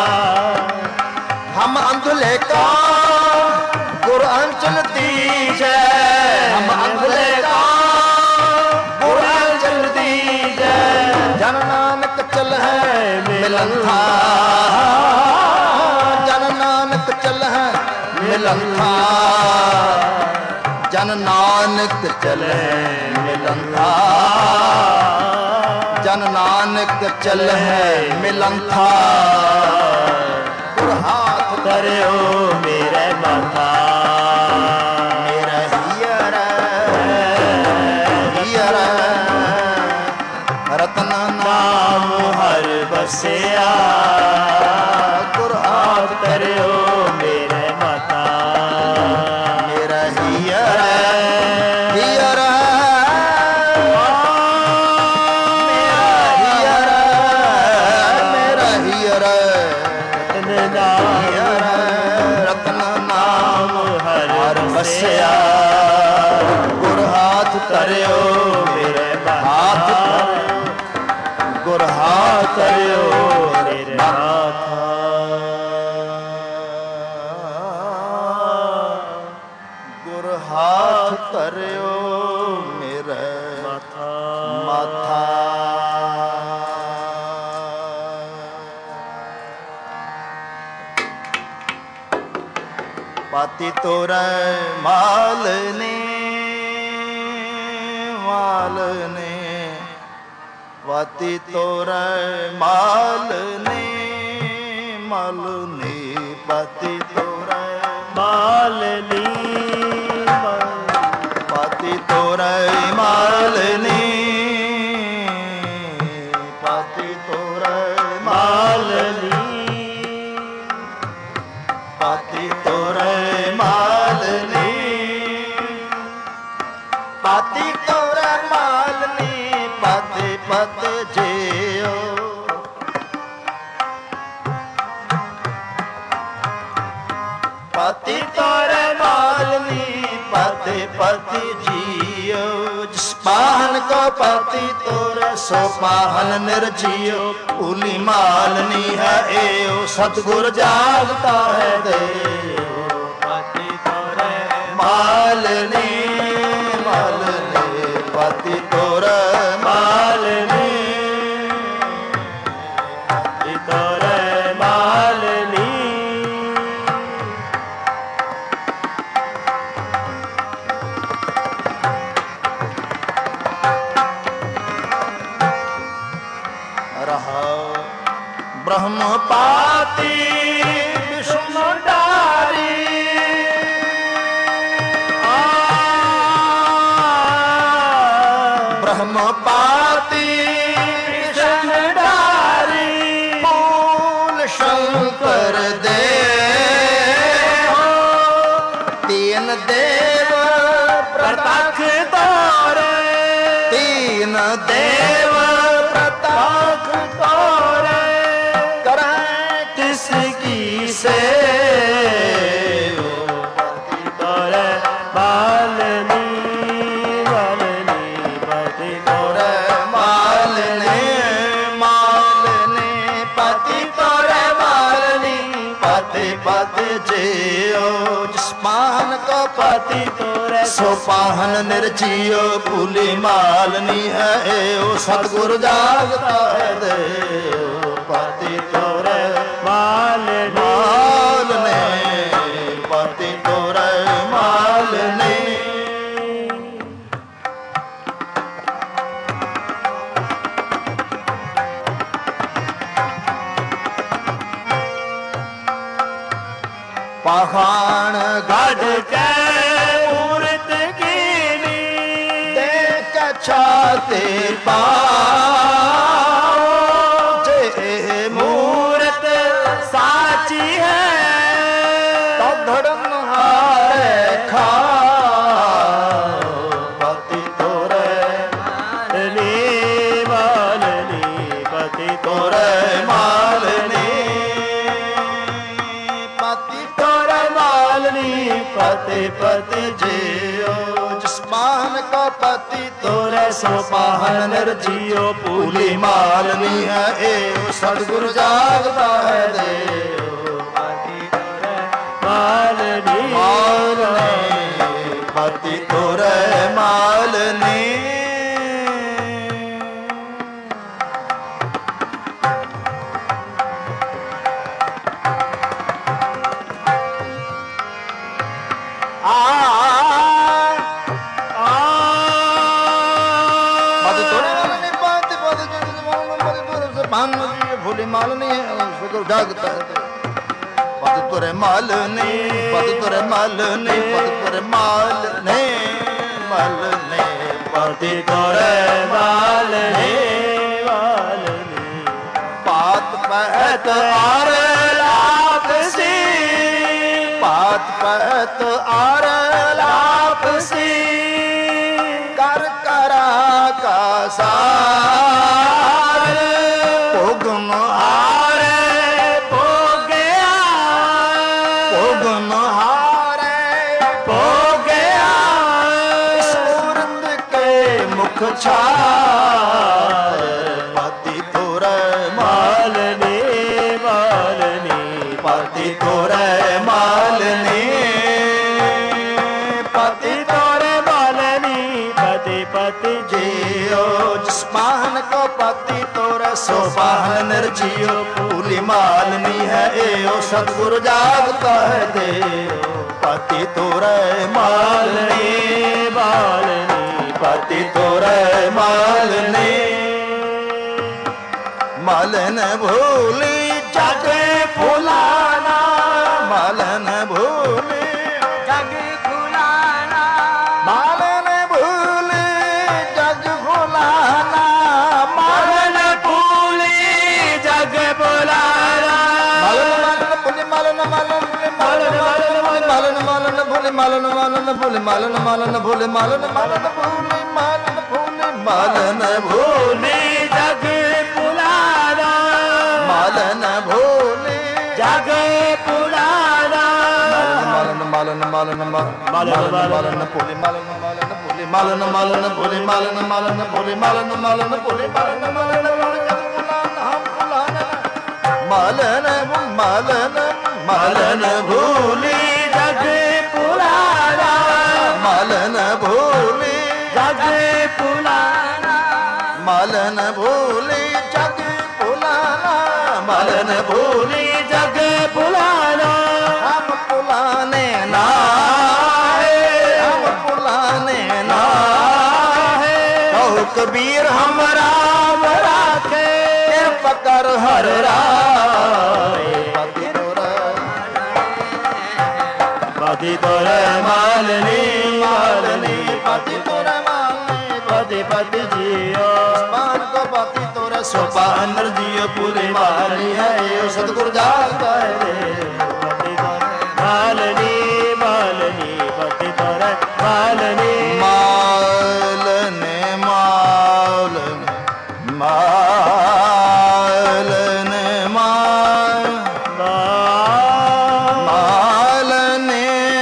हम अंधुले का गुरु अंचल दीजै, हम अंधुले का गुरु अंचल दीजै, जन नानक चल है मिलन था, जन नानक चल है मिलन था, जन नानक चल है मिलन था, जन नानक चल है मिलन था, गुरु हाथ करियो मेरे माथा। मेरा हियर हियर रतन नाम हर बसया, गुरु हाथ करियो मेरे माथा। मेरा हियर हियर मेरा हियर मेरा हियर हियर रतन नाम हर बसया, गुरु हाथ करियो मेरे हाथ गुरु हाथ करियो मेरे माथा। गुरु हाथ करियो मेरे माथा। माथा। पाती तोरे माल ने माल ने, पाती तोरे माल ने माल ने, पाती तोरे माल ली पाती तोरे माल ने, पाती तोरे माल ली पाती तोरे माल ने, पाती तोरे माल ने, पाते पत जियो पति तोरे मालनी पति पति जियो जिस पाहन को पति तोरे सो पाहन निर्जियो भूली मालनी है एओ सतगुर जागता है देव पति तोरे मालनी मालनी पति तोरे मालनी पति तोरे मालनी ब्रह्म पाती विष्णु डारी ब्रह्म पाती विष्णु डारी मूल शंकर देव तीन देव प्रताख तोरे तीन देव प्रताख तोरे से पति तोरे मालनी मालनी पति तोरे मालनी मालनी पति तोरे मालनी पति पति जियो जिस पाहन को पति तोरे सो पाहन निर्जियो भूली मालनी है एओ सतगुरु जागता है देव पति तोरे मालनी पति तोरे मालनी पहाड़ गढ़ के मूर्त कीनी देख छाते पा पति जियो जिस पाहन को पति तोरे सो पाहन निर्जियो भूली मालनी है एओ सतगुरु जागता है देव पति तोरे मालनी मालनी पति तोरे मालनी भोली मालनी है जागता है पति तोरे मालनी पति तोरे मालनी पति तोरे मालनी मालनी पति तोरे मालनी मालनी पात पहत आर लाप सी पात पहत आर लाप सी कर करा का सार पोगम हारे पोगया पोगम हारे पोगया सूरत के मुख छार पति तोरे मालनी मालनी पति तोरे मालनी पति तोरे मालनी पति पति जियो जिस पाहन को पति तोरे सो पाहन निर्जियो भूली मालनी है एओ सतगुरु जागता है देव पति तोरे मालनी मालनी पति तोरे मालनी मालन भूली जग फुलाना मालन भूली जग फुलाना मालन भूली जग फुलाना मालन भूली जग फुलाना मालन मालन मालन मालन मालन भूली मालन मालन भूली मालन मालन भूली मालन मालन भूली मालन भूली मालन भूली जग फुलाना मालन भूली जग फुलाना ਮਲਨ ਮਲਨ ਭੋਲੇ ਮਲਨ ਮਲਨ ਭੋਲੇ ਮਲਨ ਮਲਨ ਭੋਲੇ ਮਲਨ ਮਲਨ ਭੋਲੇ ਮਲਨ ਮਲਨ ਭੋਲੇ ਮਲਨ ਮਲਨ ਮਲਨ ਮਲਨ ਮਲਨ ਭੂਲੀ ਜਗ ਪੁਰਾਣਾ ਮਲਨ ਭੂਲੀ ਜਗ ਪੁਰਾਣਾ ਮਲਨ ਭੂਲੀ ਜਗ ਭੁਲਾਣਾ ਮਲਨ ਭੂਲੀ ਜਗ ਪੁਰਾਣਾ ਹਮ ਭੁਲਾਨੇ ਨਾ ਹਮ ਭੁਲਾਨੇ ਨਾ ਕਹੋ ਕਬੀਰ ਹਮ ਰਾਮ ਰਾਖੇ ਕਿਰਪਾ ਕਰ ਹਰ ਰਾਏ ਪਤੀ ਤੋਰ ਪਤੀ ਤੋਰ ਮਾਲਨੀ ਮਾਲਨੀ ਪਤੀ ਤੋਰ ਮਾਲਨੀ ਪਤੀ ਪਤੀ ਜੀਓ ਮਾਨ ਕੋ ਪਤੀ ਤੋਰ ਸੋਪਾ ਅਨਰ ਜੀਓ ਪੂਰੇ ਮਾਲਨੀ ਹੈ ਇਹ ਸਤਿਗੁਰ ਜਾਗਦਾ ਹੈ ਪਤੀ ਤੋਰ ਮਾਲਨੀ ਮਾਲਨੀ ਪਤੀ ਤੋਰ ਮਾਲਨੀ ਮਾਲਨੇ ਮਾਲਨੇ ਮਾਲਨੇ ਮਾਲ ਮਾਲਨੇ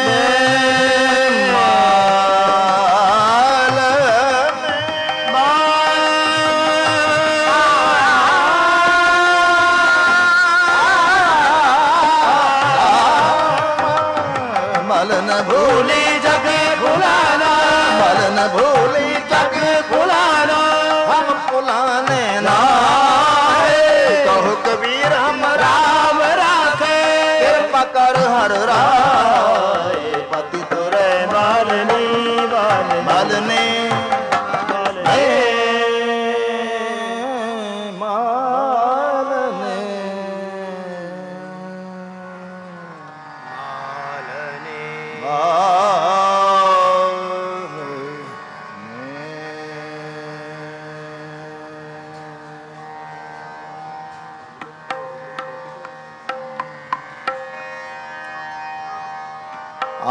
ਮਲਨ ਭੂਲੀ ਜਗ ਭੁਲਾਣਾ ਮਲਨ ਭੂਲੀ ਜਗ ਭੁਲਾਣਾ ਹਮ ਭੁਲਾਨੇ ਨਾ ਕਹੋ ਕਬੀਰ ਹਮ ਰਾਮ ਰਾਖੇ ਕਿਰਪਾ ਕਰ ਹਰ ਰਾਏ ਪਤੀ ਤੋਰੇ ਮਾਲਨੀ ਮਾਲਨੀ ਮਲਨੇ ਮਾਲਨੇ ਆ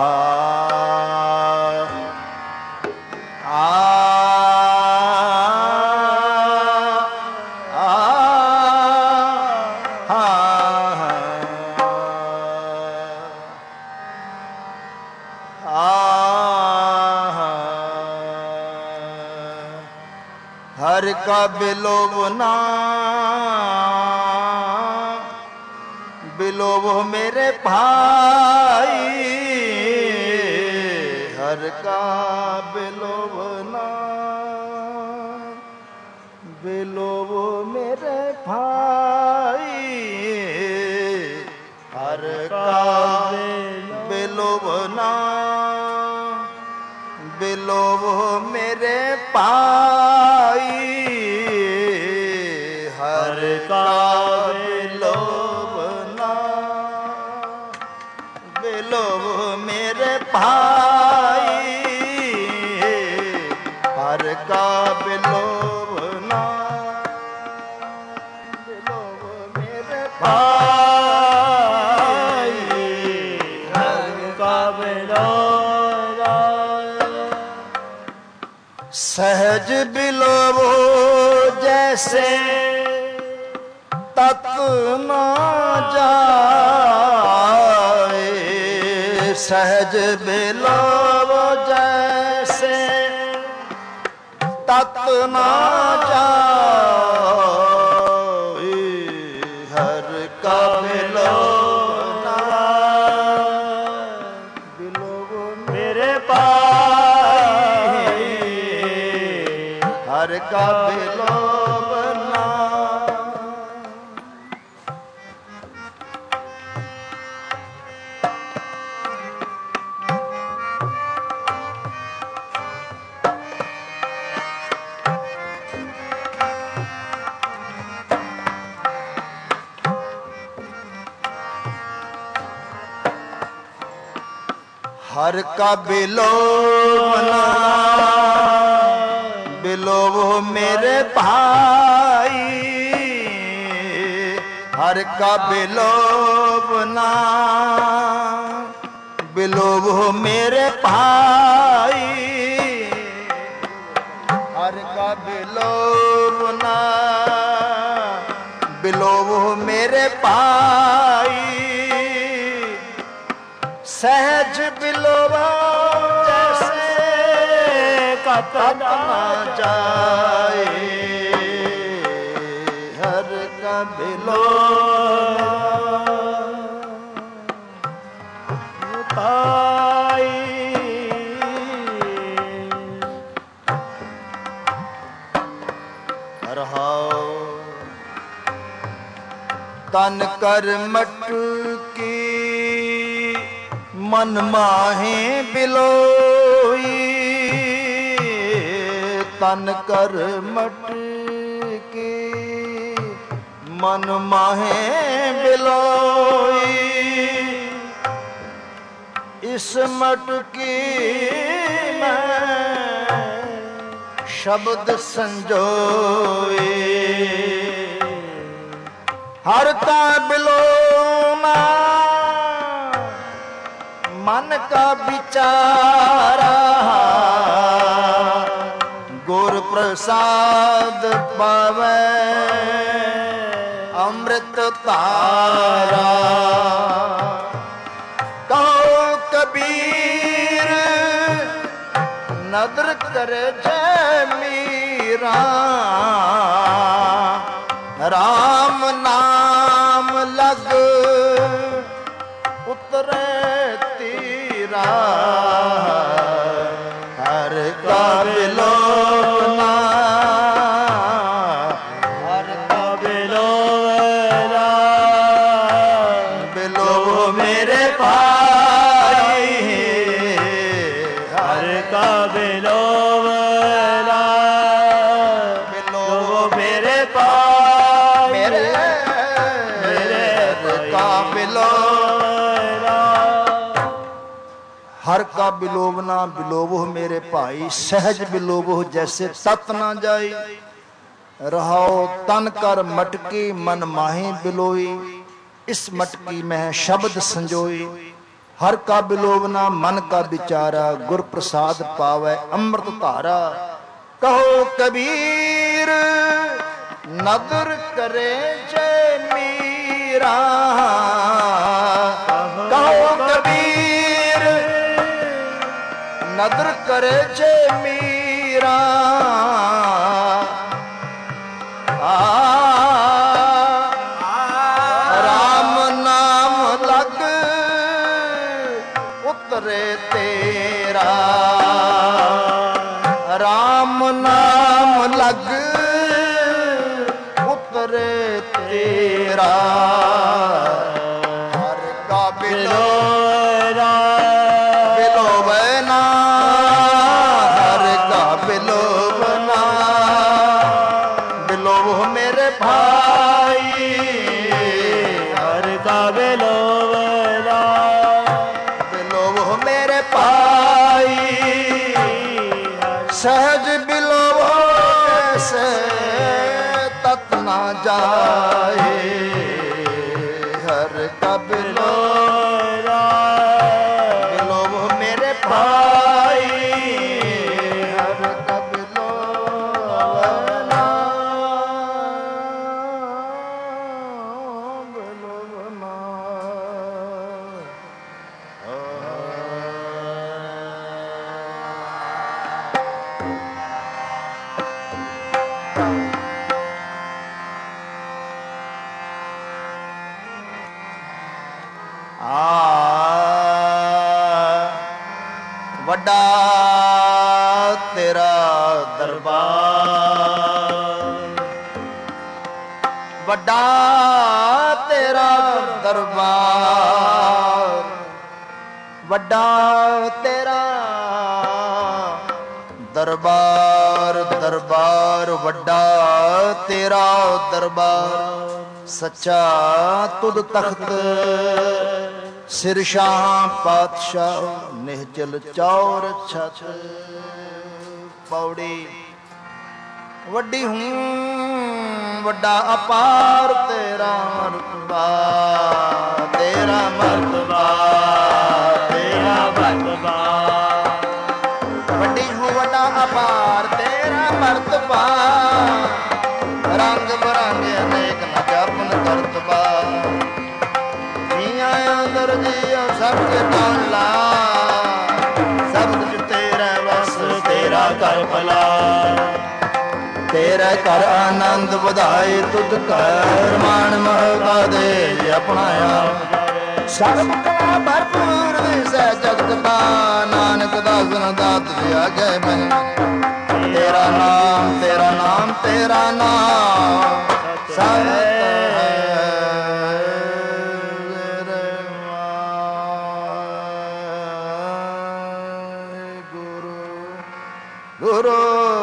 ਆ ਆ हर का बिलोव ना बिलोव मेरे भाई हर का बिलोव ना बिलोव मेरे भाई हर का बिलोव ना बिलोव मेरे पाई हर का बिलोव ना बिलोव मेरे भाई हर का बिलोव ना बिलोव मेरे भाई हर का बिलोव सहज बिलोवो जैसे तत न जाए सहज बिलोवो जैसे तत न जाए हर का बिलोव ना बिलोवो मेरे पाई हर का बिलोव ना हर का बिलोव ना बिलोव मेरे भाई हर का बिलोव ना बिलोव मेरे भाई हर का बिलोव ना बिलोव मेरे भाई सहज बिलोवा ਤਤ ਨਾ ਜਾਏ ਹਰ ਕਾ ਬਿਲੋਵਨਾ ਪਾਈ ਰਹਾਉ ਤਨ ਕਰ ਮਟਕੀ ਮਨ ਮਾਹੇ ਬਿਲੋਈ ਤਨ ਕਰ ਮਟਕੀ ਮਨ ਮਾਹੇ ਬਿਲੋਈ ਇਸ ਮਟਕੀ ਮੈਂ ਸ਼ਬਦ ਸੰਜੋਏ ਹਰ ਕਾ ਬਿਲੋਨਾ ਮਨ ਕਾ ਵਿਚਾਰਾ ਗੁਰ ਪ੍ਰਸਾਦ ਪਾਵੈ ਅੰਮ੍ਰਿਤ ਧਾਰਾ ਕਹੋ ਕਬੀਰ ਨਦਰ ਕਰੇ ਜੈ ਮੀਰਾ ਰਾਮ ਨਾਮ ਲਗ ਉਤਰੇ ਤੀਰਾ ਹਰ ਕਾ ਬਿਲੋਨਾ ਹਰ ਕਾ ਬਿਲੋਨਾ ਬਿਲੋਵ ਮੇਰੇ ਭਾਈ ਹਰ ਕਾ ਬਿਲੋਵਨਾ ਬਿਲੋਵ ਮੇਰੇ ਭਾਈ ਮੇਰੇ ਮੇਰੇ ਕਾ ਬਿਲੋਵਨਾ ਹਰ ਕਾ ਬਿਲੋਵਨਾ ਬਿਲੋਵੋ ਮੇਰੇ ਭਾਈ ਸਹਿਜ ਬਿਲੋਵੋ ਜੈਸੇ ਤਤ ਨਾ ਜਾਈ ਰਹਾਓ ਤਨ ਕਰ ਮਟਕੀ ਮਨ ਮਾਹੀ ਬਿਲੋਈ ਇਸ ਮਟਕੀ ਮੈਂ ਸ਼ਬਦ ਸੰਜੋਈ ਹਰ ਕਾ ਬਿਲੋਵਨਾ ਮਨ ਕਾ ਵਿਚਾਰਾ ਗੁਰ ਪ੍ਰਸਾਦ ਪਾਵੈ ਅੰਮ੍ਰਿਤ ਧਾਰਾ ਕਹੋ ਕਬੀਰ ਨਦਰ ਕਰੇ ਜੈ ਮੀਰਾ ਕਹੋ ਕਬੀਰ ਨਦਰ ਕਰੇ ਜੈ ਮੀਰਾ ਆ ਰਾਮ ਨਾਮ ਲਗ ਉਤਰੇ ਤੇਰਾ ਰਾਮ ਨਾਮ ਲਗ ਉਤਰੇ ਤੇਰਾ ਹਰ ਕਾ ਬਿਲੋਵਨਾ ਬਿਲੋਵਨਾ ਹਰ ਕਾ ਬਿਲੋਵਨਾ ਬਿਲੋਵ ਮੇਰੇ ਭਾਈ ਹਰ ਕਾ ਬਿਲੋਵਨਾ ਬਿਲੋਵ ਮੇਰੇ ਭਾਈ ਸਹਿਜ ਬਿਲੋਵੋ ਜੈਸੇ ਤਤ ਨਾ ਜਾਏ ਹਰ ਕਾ ਬਿਲੋਵਨਾ ਬਿਲੋਵ ਮੇਰੇ ਭਾਈ ਹਰ ਕਾ ਬਿਲੋਵਨਾ ਬਿਲੋਵਨਾ ਆ ਵੱਡਾ ਤੇਰਾ ਦਰਬਾਰ ਵੱਡਾ ਤੇਰਾ ਦਰਬਾਰ ਵੱਡਾ ਤੇਰਾ ਦਰਬਾਰ ਦਰਬਾਰ ਵੱਡਾ ਤੇਰਾ ਦਰਬਾਰ ਸੱਚਾ ਤੁਧ ਤਖਤ ਸਿਰ ਸ਼ਾਹ ਪਾਤਸ਼ਾਹ ਨਿਹਚਲ ਚੌਰ ਛਤ ਪੌੜੀ ਵੱਡੀ ਹੂੰ ਵੱਡਾ ਅਪਾਰ ਤੇਰਾ ਮਰਤਬਾ ਤੇਰਾ ਮਰਤਬਾ ਤੇਰਾ ਮਰਤਬਾ ਵੱਡੀ ਹੂੰ ਵੱਡਾ ਅਪਾਰ ਤੇਰਾ ਮਰਤਬਾ ਰੰਗ ਬਰੰਗੇ ਅਨੇਕ ਨ ਜਾਪਨ ਕਰਤਬਾ ਜੀਆਂ ਅੰਦਰ ਜੀਓ ਸਭ ਕੇ ਲਾ ਸਬਦ ਚ ਤੇਰਾ ਵਸ ਤੇਰਾ ਕਰ ਭਲਾ। ਤੇਰੇ ਘਰ ਆਨੰਦ ਵਧਾਏ ਤੁਧ ਘਰ ਮਾਨ ਮਹਤਾ ਦੇ ਆਪਣਾਇਆ। ਸਰਬ ਕਲਾ ਭਰਪੂਰ ਦਿਸੈ ਜਗਤ ਦਾ ਨਾਨਕ ਦਾਸਨ ਦਾਤ ਵਿਆਗੈ ਮੈਂ। ਤੇਰਾ ਨਾਮ ਤੇਰਾ ਨਾਮ ਤੇਰਾ ਨਾਮ ਸਤ ਗੁਰੂ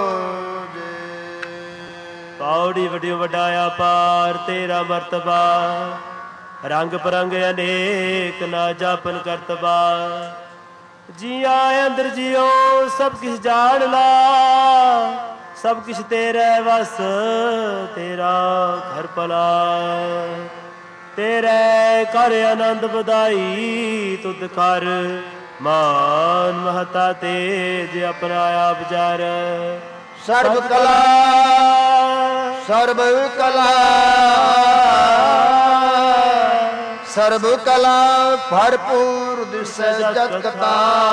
ਪੌੜੀ ਵਡਿਓ ਵਡਾਇਆ ਪਾਰ ਤੇਰਾ ਮਰਤਬਾ। ਰੰਗ ਪਰੰਗ ਅਨੇਕ ਨਾ ਜਾਪਨ ਕਰਤਬਾ। ਜੀਆ ਅੰਦਰ ਜਿਉ ਸਭ ਕਿਛ ਜਾਣ ਲਾ। ਸਭ ਕਿਛ ਤੇਰੇ ਵਸ ਤੇਰਾ ਘਰ ਭਲਾ। ਤੇਰੇ ਕਰ ਆਨੰਦ ਵਧਾਈ ਤੁਧ ਕਰ ਮਾਨ ਮਹਤਾ ਤੇਜ ਆਪਣਾ ਆਪ ਜਰ। ਸਰਬ ਕਲਾ ਸਰਬ ਕਲਾ ਸਰਬ ਕਲਾ ਭਰਪੂਰ ਦਿਸੈ ਜਗਤਾ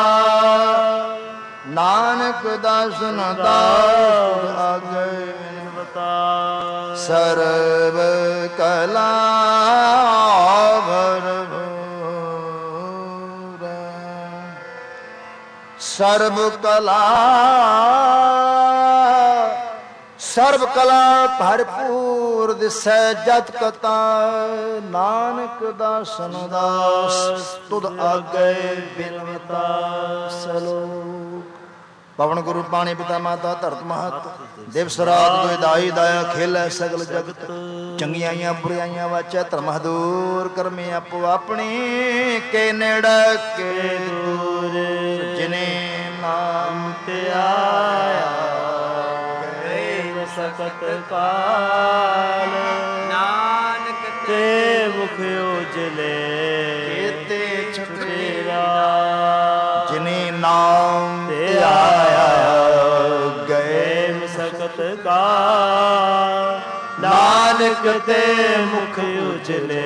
ਨਾਨਕ ਦਾਸਨ ਦਾਸ ਆਗੇ ਬਤਾ। ਸਰਬ ਕਲਾ ਭਰਪੂਰ ਸਰਬ ਕਲਾ ਸਰਬ ਕਲਾ ਭਰਪੂਰ ਦਿਸੈ ਜਤ ਕਤਾ ਨਾਨਕ ਦਾਸਨ ਦਾਸ ਤੁਧ ਆਗੇ ਬਿਨਵਤਾ। ਸਲੋਕ ਪਵਨ ਗੁਰੂ ਪਾਣੀ ਪਿਤਾ ਮਾਤਾ ਧਰਤ ਮਹਤ ਦਿਵਸ ਰਾਤ ਦੁਇ ਦਾਈ ਦਾਇਆ ਖੇਲੈ ਸਗਲ ਜਗਤ। ਚੰਗਿਆਈਆਂ ਬੁਰਾਈਆਂ ਵਾਚੈ ਧਰਮ ਦੂਰ ਕਰਮੀ ਆਪੋ ਆਪਣੀ ਕੇ ਨੇੜੇ ਕੇ ਦੂਰ। ਜਿਨੇ ਨਾਮ ਤੇ ਆਇਆ ਸਕਤ ਕਾਲ ਨਾਨਕ ਤੇ ਮੁਖ ਉਜਲੇ ਕੇਤੇ ਛੁਟੇਰਾ। ਜਿਨੇ ਨਾਮ ਤੇ ਆਇਆ ਗਏ ਸਕਤ ਕਾਲ ਨਾਨਕ ਤੇ ਮੁਖ ਉਜਲੇ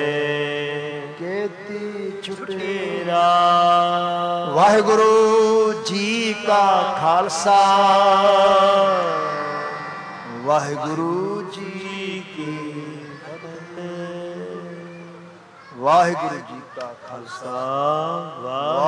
ਕੇਤੀ ਛੁਟੇਰਾ। ਵਾਹਿਗੁਰੂ ਜੀ ਕਾ ਖਾਲਸਾ ਵਾਹਿਗੁਰੂ ਜੀ ਕੀ ਫਤਿਹ। ਵਾਹਿਗੁਰੂ ਜੀ ਕਾ ਖਾਲਸਾ